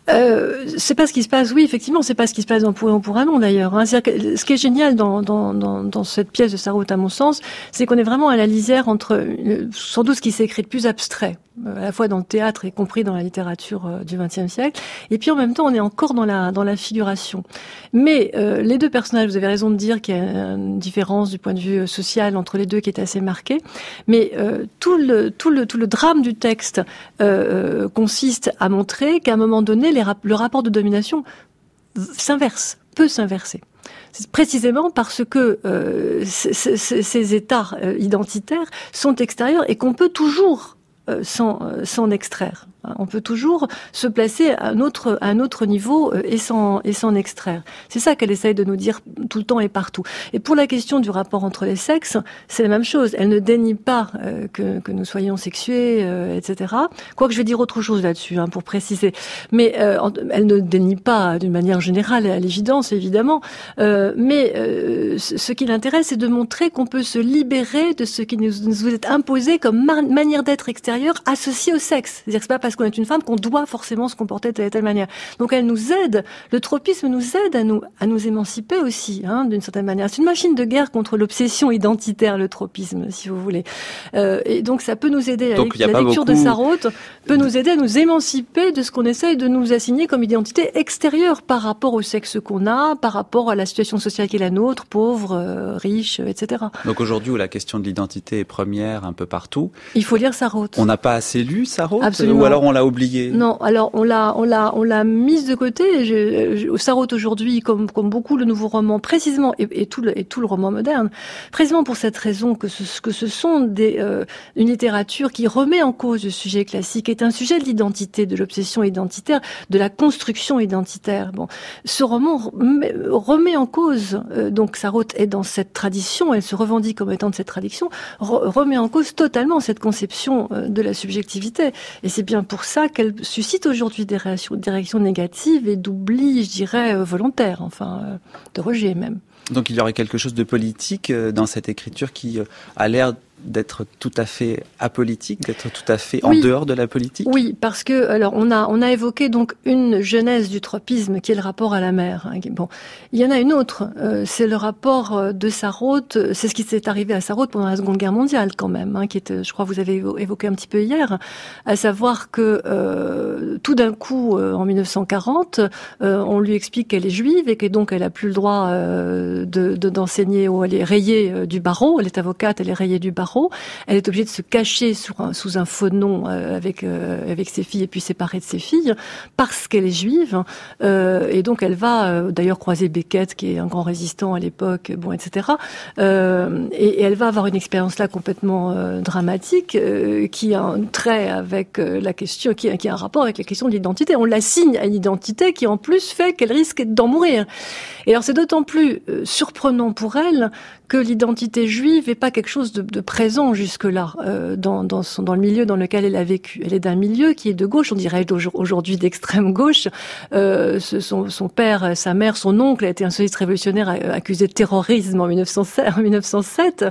Euh, c'est pas ce qui se passe, oui, effectivement, c'est pas ce qui se passe dans Pour un pour un nom, d'ailleurs. Hein. C'est-à-dire que ce qui est génial dans, dans, dans, dans cette pièce de Sarraute, à mon sens, c'est qu'on est vraiment à la lisière entre, euh, sans doute, ce qui s'est écrit de plus abstrait, euh, à la fois dans le théâtre et compris dans la littérature euh, du vingtième siècle, et puis en même temps, on est encore dans la, dans la figuration. Mais euh, les deux personnages, vous avez raison de dire qu'il y a une différence du point de vue social entre les deux qui est assez marquée, mais euh, tout le, tout le, tout le drame du texte euh, consiste à montrer qu'à un moment donné, les le rapport de domination s'inverse, peut s'inverser. C'est précisément parce que euh, c- c- ces états euh, identitaires sont extérieurs et qu'on peut toujours euh, s'en, euh, s'en extraire. On peut toujours se placer à un autre, à un autre niveau et s'en, et s'en extraire. C'est ça qu'elle essaye de nous dire tout le temps et partout. Et pour la question du rapport entre les sexes, c'est la même chose. Elle ne dénie pas euh, que, que nous soyons sexués, euh, et cetera. Quoique je vais dire autre chose là-dessus, hein, pour préciser. Mais euh, elle ne dénie pas d'une manière générale, à l'évidence, évidemment. Euh, mais euh, ce qui l'intéresse, c'est de montrer qu'on peut se libérer de ce qui nous, nous est imposé comme ma- manière d'être extérieure associée au sexe. C'est-à-dire que c'est pas parce qu'on est une femme qu'on doit forcément se comporter de telle et telle manière. Donc elle nous aide, le tropisme nous aide à nous à nous émanciper aussi, hein, d'une certaine manière. C'est une machine de guerre contre l'obsession identitaire, le tropisme, si vous voulez. Euh, et donc ça peut nous aider. Donc, la, la lecture beaucoup... de Sarraute peut nous aider à nous émanciper de ce qu'on essaye de nous assigner comme identité extérieure par rapport au sexe qu'on a, par rapport à la situation sociale qui est la nôtre, pauvre, euh, riche, et cetera. Donc aujourd'hui où la question de l'identité est première un peu partout, il faut lire Sarraute. On n'a pas assez lu Sarraute, Absolument. Ou alors on l'a oublié? Non, alors on l'a, on l'a, on l'a mise de côté. Je, je, Sarraute aujourd'hui, comme comme beaucoup le nouveau roman, précisément et, et tout le et tout le roman moderne, précisément pour cette raison que ce que ce sont des euh, une littérature qui remet en cause le sujet classique, est un sujet de l'identité, de l'obsession identitaire, de la construction identitaire. Bon, ce roman remet, remet en cause euh, donc Sarraute est dans cette tradition, elle se revendique comme étant de cette tradition, re, remet en cause totalement cette conception euh, de la subjectivité. Et c'est bien pour ça qu'elle suscite aujourd'hui des réactions, des réactions négatives et d'oubli, je dirais, euh, volontaire, enfin, euh, de rejet même. Donc il y aurait quelque chose de politique euh, dans cette écriture qui euh, a l'air d'être tout à fait apolitique, d'être tout à fait oui. en dehors de la politique? Oui, parce que alors on a on a évoqué donc une genèse du tropisme qui est le rapport à la mer. Hein, bon, il y en a une autre, euh, c'est le rapport de Sarraute. C'est ce qui s'est arrivé à Sarraute pendant la Seconde Guerre mondiale quand même, hein, qui était, je crois, vous avez évoqué un petit peu hier, à savoir que euh, tout d'un coup, euh, en mille neuf cent quarante, euh, on lui explique qu'elle est juive et que donc elle a plus le droit euh, de, de d'enseigner, ou elle est rayée euh, du barreau. Elle est avocate, elle est rayée du barreau. Elle est obligée de se cacher sous un, sous un faux nom euh, avec euh, avec ses filles et puis séparée de ses filles parce qu'elle est juive. Euh, et donc elle va euh, d'ailleurs croiser Beckett, qui est un grand résistant à l'époque, bon, et cetera. Euh, et, et elle va avoir une expérience là complètement euh, dramatique euh, qui a un trait avec euh, la question, qui, qui a un rapport avec la question de l'identité. On l'assigne à une identité qui en plus fait qu'elle risque d'en mourir. Et alors c'est d'autant plus euh, surprenant pour elle que l'identité juive n'est pas quelque chose de, de présent jusque-là euh, dans, dans, son, dans le milieu dans lequel elle a vécu. Elle est d'un milieu qui est de gauche, on dirait aujourd'hui d'extrême gauche. Euh, ce, son, son père, sa mère, son oncle a été un socialiste révolutionnaire accusé de terrorisme en mille neuf cent sept.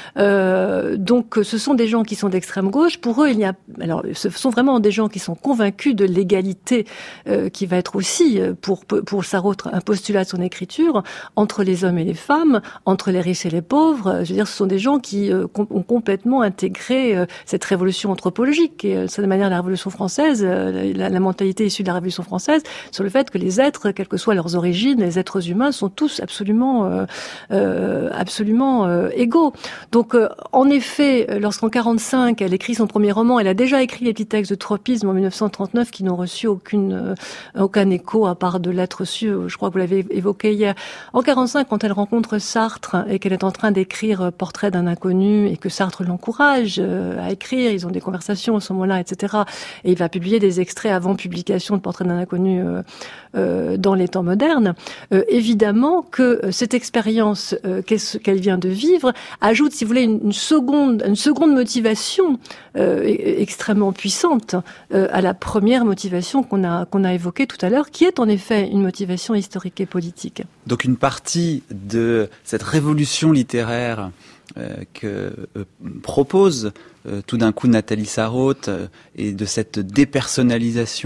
Euh, donc ce sont des gens qui sont d'extrême gauche. Pour eux, il y a, alors ce sont vraiment des gens qui sont convaincus de l'égalité euh, qui va être aussi pour pour Sarraute un postulat de son écriture entre les hommes et les femmes, entre les riches et les pauvres. Je veux dire, ce sont des gens qui euh, com- ont complètement intégré euh, cette révolution anthropologique, et euh, c'est de manière la Révolution française, euh, la, la mentalité issue de la Révolution française, sur le fait que les êtres, quelles que soient leurs origines, les êtres humains sont tous absolument, euh, euh, absolument euh, égaux. Donc, euh, en effet, lorsqu'en quarante-cinq, elle écrit son premier roman, elle a déjà écrit les petits textes de tropisme en mille neuf cent trente-neuf qui n'ont reçu aucune, euh, aucun écho à part de lettres reçues. Je crois que vous l'avez évoqué hier. En quarante-cinq, quand elle rencontre Sartre et qu'elle est en train d'écrire Portrait d'un inconnu et que Sartre l'encourage à écrire, ils ont des conversations à ce moment-là, et cetera. Et il va publier des extraits avant publication de Portrait d'un inconnu euh, euh, dans les temps modernes. Euh, évidemment que cette expérience euh, qu'elle vient de vivre ajoute, si vous voulez, une, une seconde, une seconde motivation euh, extrêmement puissante euh, à la première motivation qu'on a qu'on a évoquée tout à l'heure, qui est en effet une motivation historique et politique. Donc une partie de cette révolution littéraire euh, que euh, propose euh, tout d'un coup Nathalie Sarraute euh, et de cette dépersonnalisation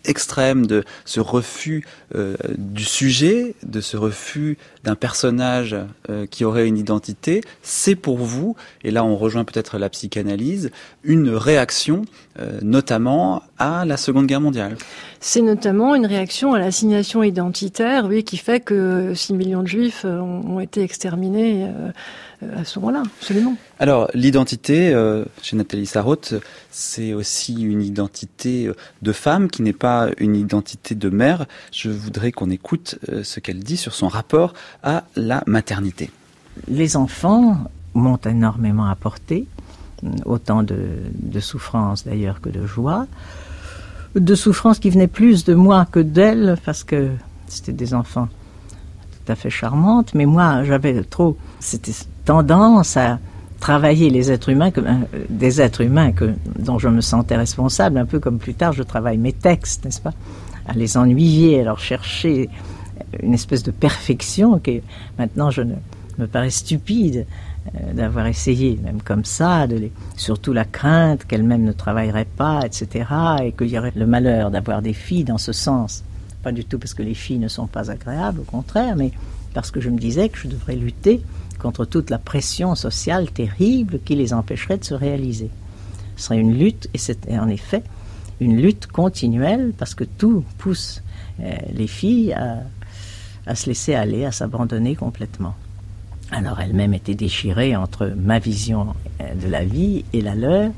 extrême de ce refus euh, du sujet, de ce refus d'un personnage euh, qui aurait une identité, c'est pour vous, et là on rejoint peut-être la psychanalyse, une réaction euh, notamment à la Seconde Guerre mondiale. C'est notamment une réaction à l'assignation identitaire, oui, qui fait que six millions de Juifs ont, ont été exterminés euh, à ce moment-là, absolument. Alors, l'identité, euh, chez Nathalie Sarraute, c'est aussi une identité de femme qui n'est pas une identité de mère. Je voudrais qu'on écoute euh, ce qu'elle dit sur son rapport à la maternité. Les enfants m'ont énormément apporté, autant de, de souffrance d'ailleurs que de joie. De souffrance qui venait plus de moi que d'elle, parce que c'était des enfants tout à fait charmantes, mais moi j'avais trop cette tendance à travailler les êtres humains, comme, euh, des êtres humains que, dont je me sentais responsable, un peu comme plus tard je travaille mes textes, n'est-ce pas, à les ennuyer, à leur chercher une espèce de perfection qui maintenant je ne, me paraît stupide euh, d'avoir essayé, même comme ça, de les, surtout la crainte qu'elles-mêmes ne travailleraient pas, et cetera, et qu'il y aurait le malheur d'avoir des filles dans ce sens. Pas du tout parce que les filles ne sont pas agréables, au contraire, mais parce que je me disais que je devrais lutter contre toute la pression sociale terrible qui les empêcherait de se réaliser. Ce serait une lutte, et c'est en effet une lutte continuelle, parce que tout pousse euh, les filles à, à se laisser aller, à s'abandonner complètement. Alors elles-mêmes étaient déchirées entre ma vision de la vie et la leur,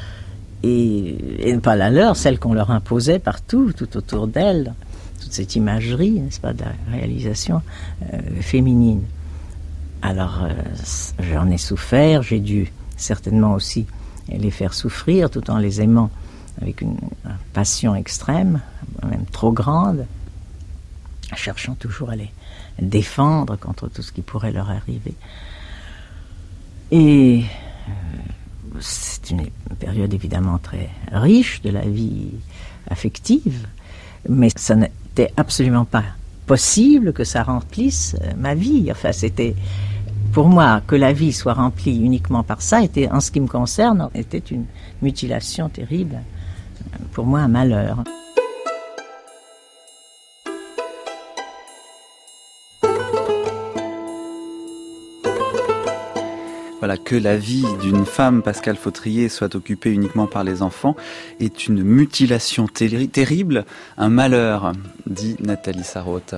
et, et pas la leur, celle qu'on leur imposait partout, tout autour d'elles, toute cette imagerie, n'est-ce pas, de la réalisation euh, féminine. Alors euh, j'en ai souffert, j'ai dû certainement aussi les faire souffrir, tout en les aimant avec une, une passion extrême, même trop grande, cherchant toujours à les défendre contre tout ce qui pourrait leur arriver. Et euh, c'est une période évidemment très riche de la vie affective, mais ça n'était absolument pas possible que ça remplisse ma vie. Enfin, c'était, pour moi, que la vie soit remplie uniquement par ça, était, en ce qui me concerne, était une mutilation terrible, pour moi un malheur. Voilà, que la vie d'une femme, Pascale Fautrier, soit occupée uniquement par les enfants est une mutilation ter- terrible, un malheur, dit Nathalie Sarraute.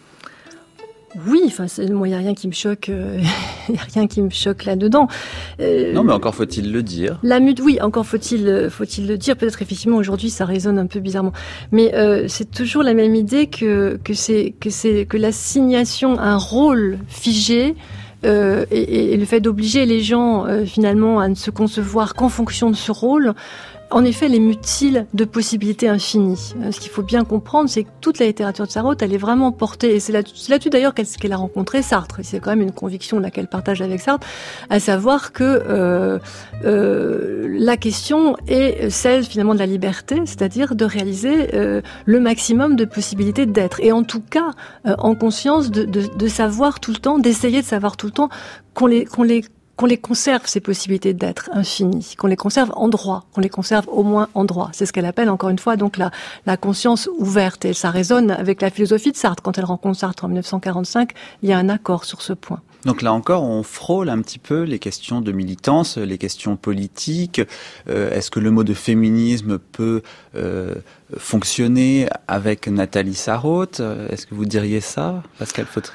Oui, enfin, moi, il n'y a rien qui me choque, il euh, n'y a rien qui me choque là-dedans. Euh, non, mais encore faut-il le dire. La mute, oui, encore faut-il, faut-il le dire. Peut-être effectivement aujourd'hui, ça résonne un peu bizarrement, mais euh, c'est toujours la même idée que que c'est que c'est que l'assignation à un rôle figé. Euh, et, et le fait d'obliger les gens euh, finalement à ne se concevoir qu'en fonction de ce rôle, en effet, les mutile de possibilités infinies. Ce qu'il faut bien comprendre, c'est que toute la littérature de Sarraute, elle est vraiment portée, et c'est, là, c'est là-dessus d'ailleurs qu'elle, qu'elle a rencontré Sartre. C'est quand même une conviction là, qu'elle partage avec Sartre, à savoir que euh, euh, la question est celle finalement de la liberté, c'est-à-dire de réaliser euh, le maximum de possibilités d'être, et en tout cas euh, en conscience de, de, de savoir tout le temps, d'essayer de savoir tout le temps qu'on les, qu'on les qu'on les conserve, ces possibilités d'être infinies, qu'on les conserve en droit, qu'on les conserve au moins en droit. C'est ce qu'elle appelle, encore une fois, donc la, la conscience ouverte. Et ça résonne avec la philosophie de Sartre. Quand elle rencontre Sartre en dix-neuf cent quarante-cinq, il y a un accord sur ce point. Donc là encore, on frôle un petit peu les questions de militance, les questions politiques. Euh, est-ce que le mot de féminisme peut euh, fonctionner avec Nathalie Sarraute ? Est-ce que vous diriez ça, Pascale Fautrier ?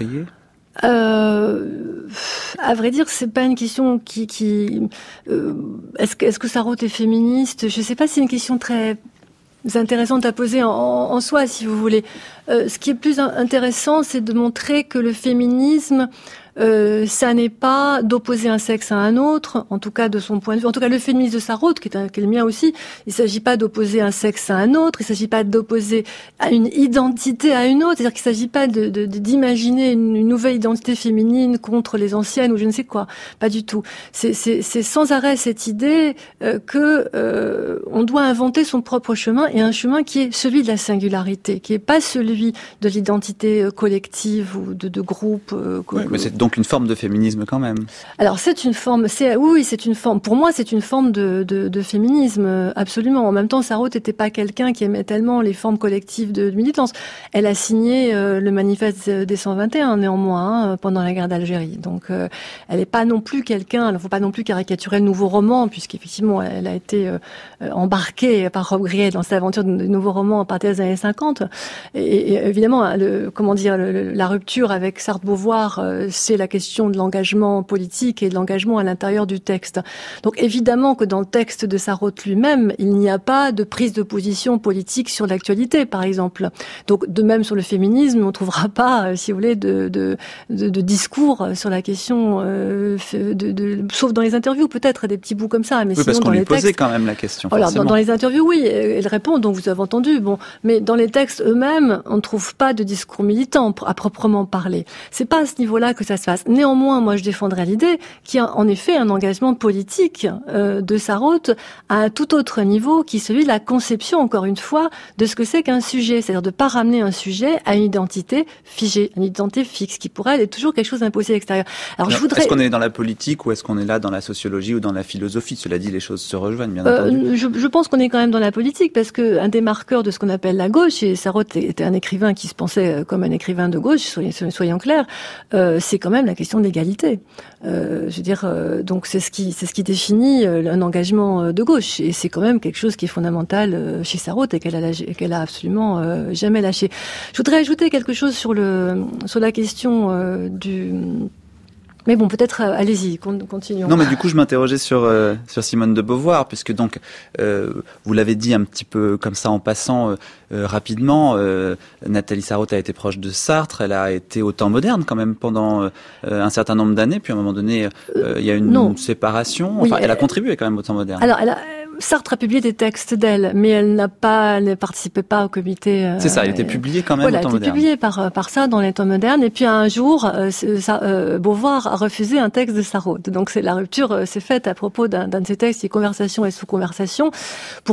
Euh, à vrai dire, c'est pas une question qui, qui euh, est-ce que, est-ce que Sarraute est féministe ? Je sais pas si c'est une question très intéressante à poser en, en soi, si vous voulez. Euh, ce qui est plus intéressant, c'est de montrer que le féminisme, Euh, ça n'est pas d'opposer un sexe à un autre, en tout cas de son point de vue. En tout cas, le féminisme de Sarraute, qui est, un, qui est le mien aussi, il ne s'agit pas d'opposer un sexe à un autre, il ne s'agit pas d'opposer à une identité à une autre, c'est-à-dire qu'il ne s'agit pas de, de, de, d'imaginer une, une nouvelle identité féminine contre les anciennes ou je ne sais quoi, pas du tout. C'est, c'est, c'est sans arrêt cette idée euh, que euh, on doit inventer son propre chemin, et un chemin qui est celui de la singularité, qui n'est pas celui de l'identité collective ou de, de groupe. Euh, oui, mais c'est donc donc une forme de féminisme quand même. Alors c'est une forme, c'est oui, c'est une forme. Pour moi, c'est une forme de, de, de féminisme, absolument. En même temps, Sarraute n'était pas quelqu'un qui aimait tellement les formes collectives de, de militance. Elle a signé euh, le manifeste des cent vingt et un néanmoins hein, pendant la guerre d'Algérie. Donc euh, elle n'est pas non plus quelqu'un. Il ne faut pas non plus caricaturer le nouveau roman, puisqu'effectivement elle a été euh, embarquée par Rob Griet dans cette aventure de nouveau roman à partir des années cinquante. Et, et évidemment, le, comment dire, le, la rupture avec Sartre-Beauvoir, euh, c'est la question de l'engagement politique et de l'engagement à l'intérieur du texte. Donc évidemment que dans le texte de Sarraute lui-même, il n'y a pas de prise de position politique sur l'actualité, par exemple. Donc de même sur le féminisme, on ne trouvera pas, euh, si vous voulez, de, de, de, de discours sur la question, euh, de, de, sauf dans les interviews peut-être, des petits bouts comme ça. Mais oui, sinon, parce qu'on dans lui les posait textes, quand même la question. Alors, dans, dans les interviews, oui, elle répond, donc vous avez entendu. Bon, mais dans les textes eux-mêmes, on ne trouve pas de discours militant à proprement parler. C'est pas à ce niveau-là que ça se passe. Néanmoins, moi, je défendrais l'idée qu'il y a en effet un engagement politique euh, de Sarraute à un tout autre niveau, qui est celui de la conception, encore une fois, de ce que c'est qu'un sujet. C'est-à-dire de pas ramener un sujet à une identité figée, une identité fixe, qui pour elle est toujours quelque chose d'imposé à l'extérieur. Alors, Alors, je voudrais... Est-ce qu'on est dans la politique ou est-ce qu'on est là dans la sociologie ou dans la philosophie? Cela dit, les choses se rejoignent, bien euh, entendu. Je, je pense qu'on est quand même dans la politique, parce que un des marqueurs de ce qu'on appelle la gauche, et Sarraute était un écrivain qui se pensait comme un écrivain de gauche, soyons, soyons clairs, euh, c'est quand même la question de l'égalité. Euh, je veux dire, euh, donc c'est ce qui, c'est ce qui définit euh, un engagement de gauche, et c'est quand même quelque chose qui est fondamental euh, chez Sarraute et qu'elle a, qu'elle a absolument euh, jamais lâché. Je voudrais ajouter quelque chose sur le, sur la question euh, du. Mais bon, peut-être, euh, allez-y, continuons. Non, mais du coup, je m'interrogeais sur euh, sur Simone de Beauvoir, puisque donc, euh, vous l'avez dit un petit peu comme ça en passant euh, euh, rapidement, euh, Nathalie Sarraute a été proche de Sartre, elle a été au temps moderne quand même pendant euh, un certain nombre d'années, puis à un moment donné, euh, il y a une, non. une séparation, enfin, oui, elle, elle a contribué quand même au temps moderne. Alors, elle a... Sartre a publié des textes d'elle, mais elle n'a pas, elle ne participait pas au comité. Euh, C'est ça, elle était publiée quand même voilà, au temps moderne. Elle moderne. était publiée par par ça dans les temps modernes. Et puis un jour, euh, ça, euh, Beauvoir a refusé un texte de Sarraute. Donc c'est la rupture euh, s'est faite à propos d'un, d'un de ses textes, qui est Conversation et sous-conversation. Pourquoi ?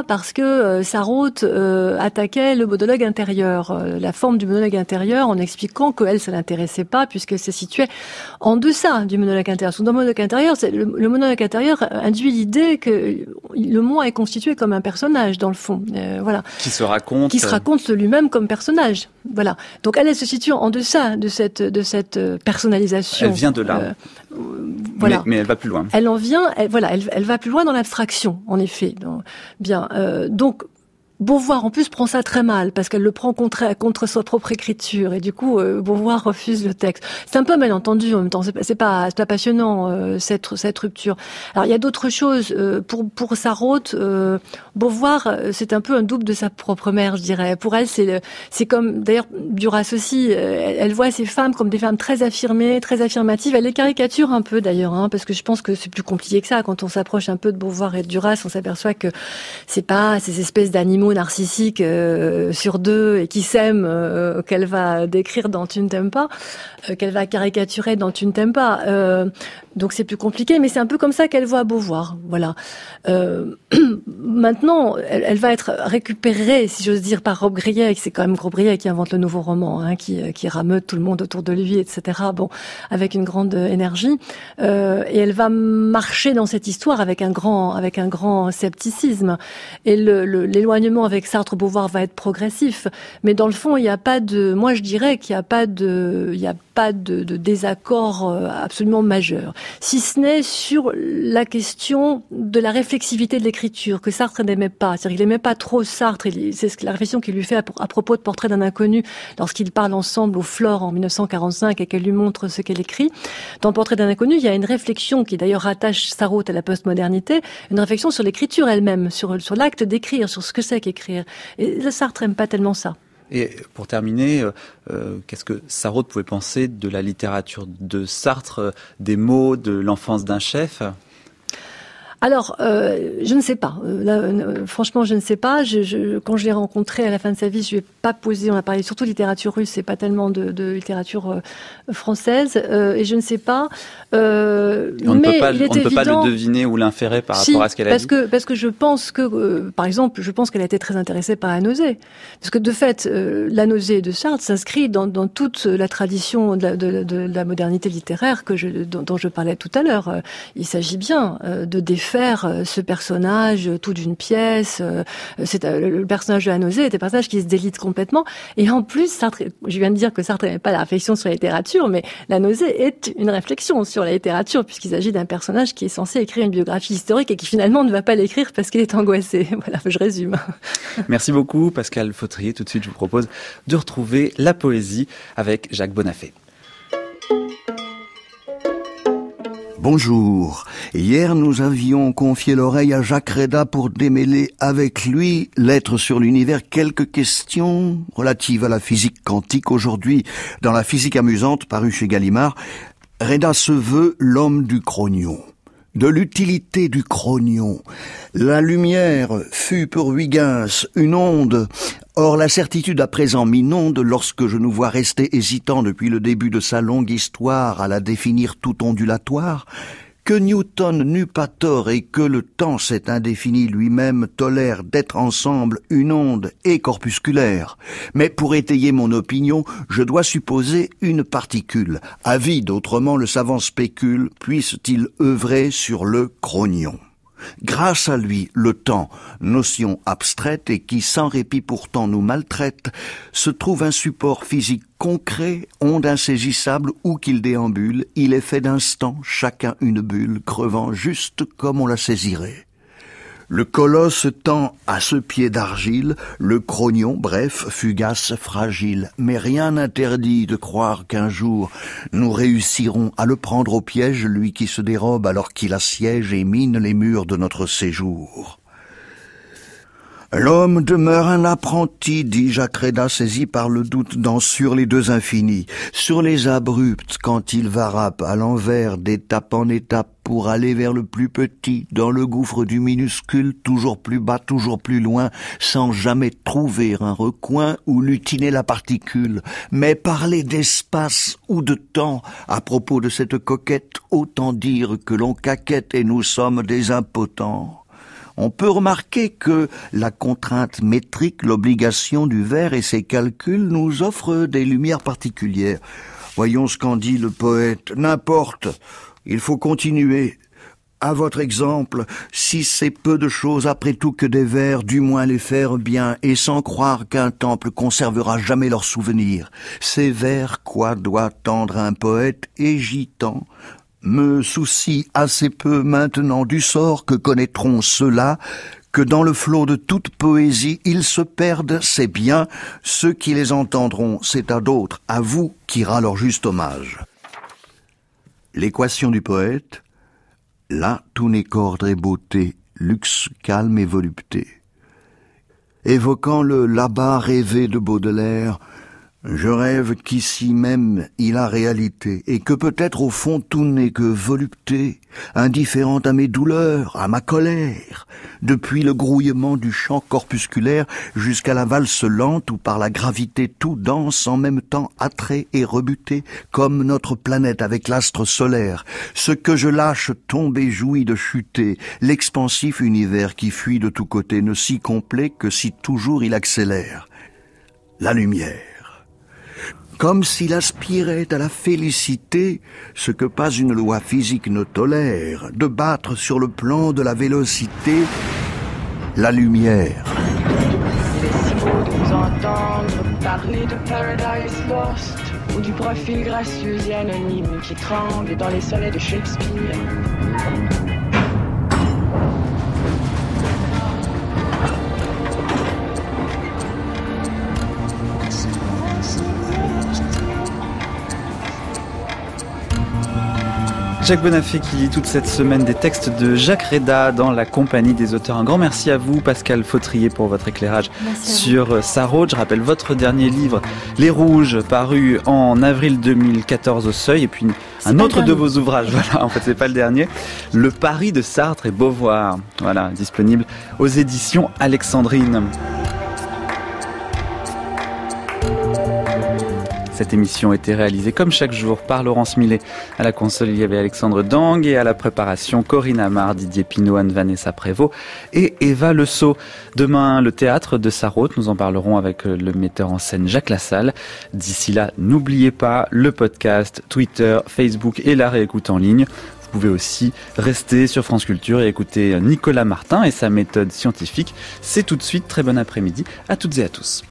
Parce que euh, Sarraute euh, attaquait le monologue intérieur, euh, la forme du monologue intérieur, en expliquant que elle, ça l'intéressait pas, puisqu'elle se situait en deçà du monologue intérieur. Dans le monologue intérieur, c'est le, le monologue intérieur induit l'idée que le moi est constitué comme un personnage, dans le fond. Euh, voilà. Qui se raconte. Qui se raconte lui-même comme personnage. Voilà. Donc elle, elle se situe en deçà de cette, de cette personnalisation. Elle vient de là. Euh, voilà. Mais, mais elle va plus loin. Elle en vient, elle, voilà, elle, elle va plus loin dans l'abstraction, en effet. Donc, bien. Euh, donc, Beauvoir, en plus, prend ça très mal, parce qu'elle le prend contre, contre sa propre écriture, et du coup, euh, Beauvoir refuse le texte. C'est un peu mal entendu, en même temps, c'est pas, c'est pas, c'est pas passionnant, euh, cette, cette rupture. Alors, il y a d'autres choses. Euh, pour, pour Sarraute, euh, Beauvoir, c'est un peu un double de sa propre mère, je dirais. Pour elle, c'est le, c'est comme, d'ailleurs, Duras aussi, euh, elle, elle voit ces femmes comme des femmes très affirmées, très affirmatives. Elle les caricature un peu, d'ailleurs, hein, parce que je pense que c'est plus compliqué que ça. Quand on s'approche un peu de Beauvoir et de Duras, on s'aperçoit que c'est pas ces espèces d'animaux narcissique euh, sur deux et qui s'aime euh, qu'elle va décrire dans Tu ne t'aimes pas, euh, qu'elle va caricaturer dans Tu ne t'aimes pas. Euh, donc c'est plus compliqué, mais c'est un peu comme ça qu'elle voit Beauvoir. Voilà. Euh, maintenant, elle, elle va être récupérée, si j'ose dire, par Rob Griet. C'est quand même Rob Griet qui invente le nouveau roman, hein, qui, qui rameute tout le monde autour de lui, et cetera. Bon, avec une grande énergie. Euh, et elle va marcher dans cette histoire avec un grand, avec un grand scepticisme. Et le, le, l'éloignement avec Sartre, Beauvoir va être progressif, mais dans le fond, il n'y a pas de, moi je dirais qu'il n'y a pas de, il n'y a pas de, de désaccord absolument majeur, si ce n'est sur la question de la réflexivité de l'écriture que Sartre n'aimait pas. C'est-à-dire qu'il n'aimait pas trop Sartre. Il, c'est la réflexion qu'il lui fait à, à propos de Portrait d'un inconnu lorsqu'ils parlent ensemble au Flore en dix-neuf cent quarante-cinq et qu'elle lui montre ce qu'elle écrit. Dans Portrait d'un inconnu, il y a une réflexion qui d'ailleurs rattache Sarraute à la postmodernité, une réflexion sur l'écriture elle-même, sur, sur l'acte d'écrire, sur ce que c'est qu'écrire. Et le Sartre n'aime pas tellement ça. Et pour terminer, euh, qu'est-ce que Sarraute pouvait penser de la littérature de Sartre, des mots, de l'enfance d'un chef ? Alors, euh, je ne sais pas. Euh, là, euh, franchement, je ne sais pas. Je, je, quand je l'ai rencontré à la fin de sa vie, je lui ai pas posé. On a parlé surtout de littérature russe, c'est pas tellement de, de littérature euh, française. Euh, et je ne sais pas. Euh, on mais ne peut pas, il est on ne peut évident... pas le deviner ou l'inférer par si, rapport à ce qu'elle a parce dit. Que, parce que je pense que, euh, par exemple, je pense qu'elle a été très intéressée par la nausée. Parce que de fait, euh, la nausée de Sartre s'inscrit dans, dans toute la tradition de la, de, de la modernité littéraire que je, dont, dont je parlais tout à l'heure. Il s'agit bien euh, de défaire euh, ce personnage euh, tout d'une pièce. Euh, c'est, euh, le personnage de la nausée est un personnage qui se délite complètement. Et en plus, Sartre, je viens de dire que Sartre n'avait pas la réflexion sur la littérature, mais la nausée est une réflexion sur la littérature, puisqu'il s'agit d'un personnage qui est censé écrire une biographie historique et qui finalement ne va pas l'écrire parce qu'il est angoissé. Voilà, je résume. Merci beaucoup, Pascal Fautrier. Tout de suite, je vous propose de retrouver la poésie avec Jacques Bonafé. Bonjour. Hier, nous avions confié l'oreille à Jacques Reda pour démêler avec lui, lettre sur l'univers, quelques questions relatives à la physique quantique. Aujourd'hui, dans la physique amusante, parue chez Gallimard, Reda se veut l'homme du chronion. De l'utilité du chronion. La lumière fut pour Huygens une onde. Or, la certitude à présent m'inonde lorsque je nous vois rester hésitants depuis le début de sa longue histoire à la définir tout ondulatoire, que Newton n'eut pas tort et que le temps cet indéfini lui-même tolère d'être ensemble une onde et corpusculaire. Mais pour étayer mon opinion, je dois supposer une particule. Avide, autrement le savant spécule, puisse-t-il œuvrer sur le chronion. Grâce à lui, le temps, notion abstraite et qui sans répit pourtant nous maltraite, se trouve un support physique concret, onde insaisissable où qu'il déambule, il est fait d'instants, chacun une bulle, crevant juste comme on la saisirait. Le colosse tend à ce pied d'argile, le chronion, bref, fugace, fragile. Mais rien n'interdit de croire qu'un jour, nous réussirons à le prendre au piège, lui qui se dérobe alors qu'il assiège et mine les murs de notre séjour. L'homme demeure un apprenti, dit Jacques Reda, saisi par le doute dans Sur les deux infinis. Sur les abrupts, quand il varrape à l'envers d'étape en étape pour aller vers le plus petit, dans le gouffre du minuscule, toujours plus bas, toujours plus loin, sans jamais trouver un recoin où lutiner la particule. Mais parler d'espace ou de temps, à propos de cette coquette, autant dire que l'on caquette et nous sommes des impotents. On peut remarquer que la contrainte métrique, l'obligation du verre et ses calculs nous offrent des lumières particulières. Voyons ce qu'en dit le poète. N'importe, il faut continuer. À votre exemple, si c'est peu de choses après tout que des vers, du moins les faire bien, et sans croire qu'un temple conservera jamais leurs souvenirs. Ces vers, quoi doit tendre un poète hégitant, me soucie assez peu maintenant du sort que connaîtront ceux-là, que dans le flot de toute poésie, ils se perdent, c'est bien, ceux qui les entendront, c'est à d'autres, à vous, qu'ira leur juste hommage. L'équation du poète, là tout n'est qu'ordre et beauté, luxe, calme et volupté. Évoquant le là-bas rêvé de Baudelaire, je rêve qu'ici même il a réalité, et que peut-être au fond tout n'est que volupté, indifférente à mes douleurs, à ma colère, depuis le grouillement du chant corpusculaire jusqu'à la valse lente où par la gravité tout danse en même temps attrait et rebuté, comme notre planète avec l'astre solaire. Ce que je lâche tombe et jouit de chuter, l'expansif univers qui fuit de tous côtés ne s'y complaît que si toujours il accélère. La lumière. Comme s'il aspirait à la félicité, ce que pas une loi physique ne tolère, de battre sur le plan de la vélocité la lumière. Il est si beau de vous entendre parler de Paradise Lost ou du profil gracieux et anonyme qui tremble dans les sonnets de Shakespeare. Jacques Bonafé qui lit toute cette semaine des textes de Jacques Reda dans la compagnie des auteurs. Un grand merci à vous, Pascal Fautrier, pour votre éclairage sur Sarraute. Je rappelle votre dernier livre, Les Rouges, paru en avril deux mille quatorze au Seuil. Et puis un autre de vos ouvrages, voilà, en fait c'est pas le dernier, Le Paris de Sartre et Beauvoir. Voilà, disponible aux éditions Alexandrine. Cette émission a été réalisée comme chaque jour par Laurence Millet. À la console, il y avait Alexandre Dang et à la préparation, Corinne Amar, Didier Pinot, Anne-Vanessa Prévost et Eva Le Sceau. Demain, le théâtre de Sarraute. Nous en parlerons avec le metteur en scène Jacques Lassalle. D'ici là, n'oubliez pas le podcast, Twitter, Facebook et la réécoute en ligne. Vous pouvez aussi rester sur France Culture et écouter Nicolas Martin et sa méthode scientifique. C'est tout de suite. Très bon après-midi à toutes et à tous.